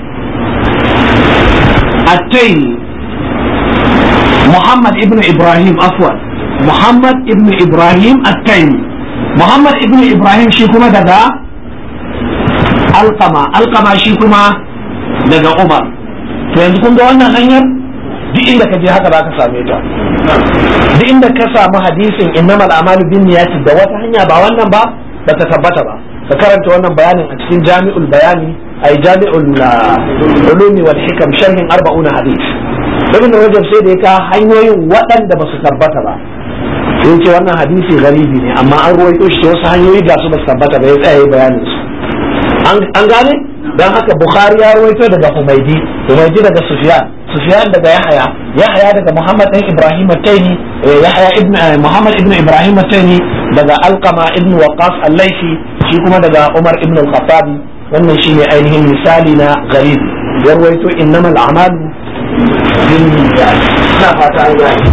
at-Taymi, Muhammad ibn Ibrahim afwan Muhammad ibn Ibrahim at-Taymi, Muhammad ibn Ibrahim shi kuma daga Alqama, Alqama shi kuma daga Umar. to yanzu kun ga wannan hanyar duk inda ka je haka za ka same ta. Duk inda ka samu hadisin innamal a'malu binniyati da wata hanya ba wannan ba ba ta tabbata ba, ka karanta wannan bayanin a cikin Jami'ul Bayani ay Jami'ul Ulumi wal Hikam sharhin arba'una hadith. Ibn Rajab sai da ya ka hanyoyin waɗanda ba su tabbata ba, sai ce wannan hadisi garibi ne amma an ruwaito shi wasu hanyoyi ga su ba su tabbata ba, ya tsaya bayanin su. An gane? Dan haka Bukhari ya ruwaito daga Humaydi, Humaydi daga Sufyan, Sufyan daga Yahya, Yahya daga Muhammad ibn Ibrahim at-Taymi, Yahya ibn Muhammad ibn Ibrahim at-Taymi daga Alqama ibn Waqqas al-Laythi, shi kuma daga Umar ibn al-Khattab. Wannan shine ainihin misali na garibi. Ya ruwaito innamal a'malu binniyat. Ina fata an gane.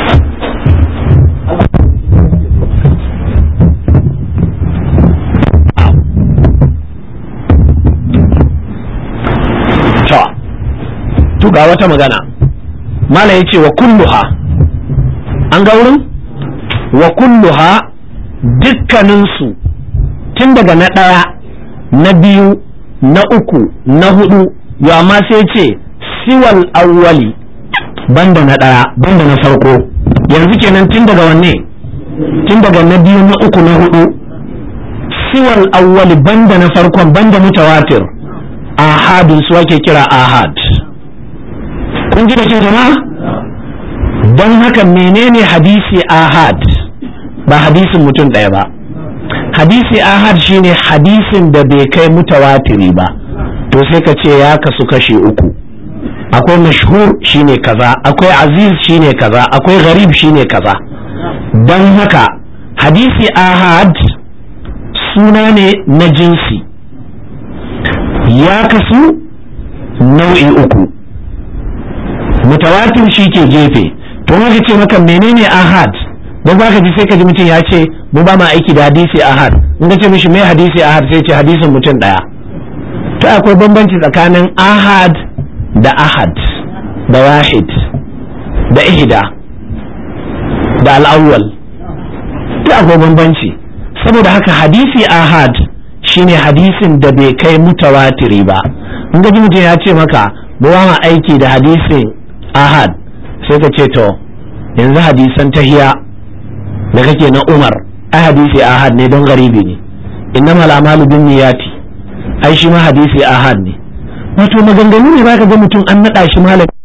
To ga wata magana mala yace wa kulluha, an ga wurin wa kulluha dukkaninsu tun daga na ɗaya na biyu na uku na hudu, ya ma sai ce siwal awwali banda na ɗaya banda na farko. yanzu kenan tun daga wanne? tun daga na biyu na uku na hudu, siwal awwali banda na farkon banda mutawatir, ahadun su ake kira ahad. kun ji da ke jama'a don haka menene hadisi ahad? Ba hadisin mutum ɗaya ba. Hadisi ahad shine hadisin da bai kai mutawatiri ba, to sai ka ce ya kasu kashi uku. Akwai mashhur shine kaza, akwai aziz shine kaza, akwai gharib shine kaza. don haka hadisi ahad suna ne na jinsi, ya kasu nau'i uku. Mutawatir shi ke gefe. To haka ce maka menene ahad, don baka ji sai ka ji mutum ya ce mu ba ma aiki da hadisi ahad. In ka ce mishi mai hadisi ahad sai ce hadisin mutum daya. To akwai bambanci tsakanin ahad da ahad da wahid da ihda da al'awwal. To akwai bambanci. Saboda haka hadisi ahad shine hadisin da bai kai mutawatiri ba. In ka ji mutum ya ce maka mu ba ma aiki da hadisin ahad, sai ka ce to yanzu hadisan tahiya da kake na Umar ai hadisi ahad ne don garibi ne. Innamal a'malu binniyati ai shi ma hadisi ahad ne. Wato maganganu ne baka ga mutum an nada shi malami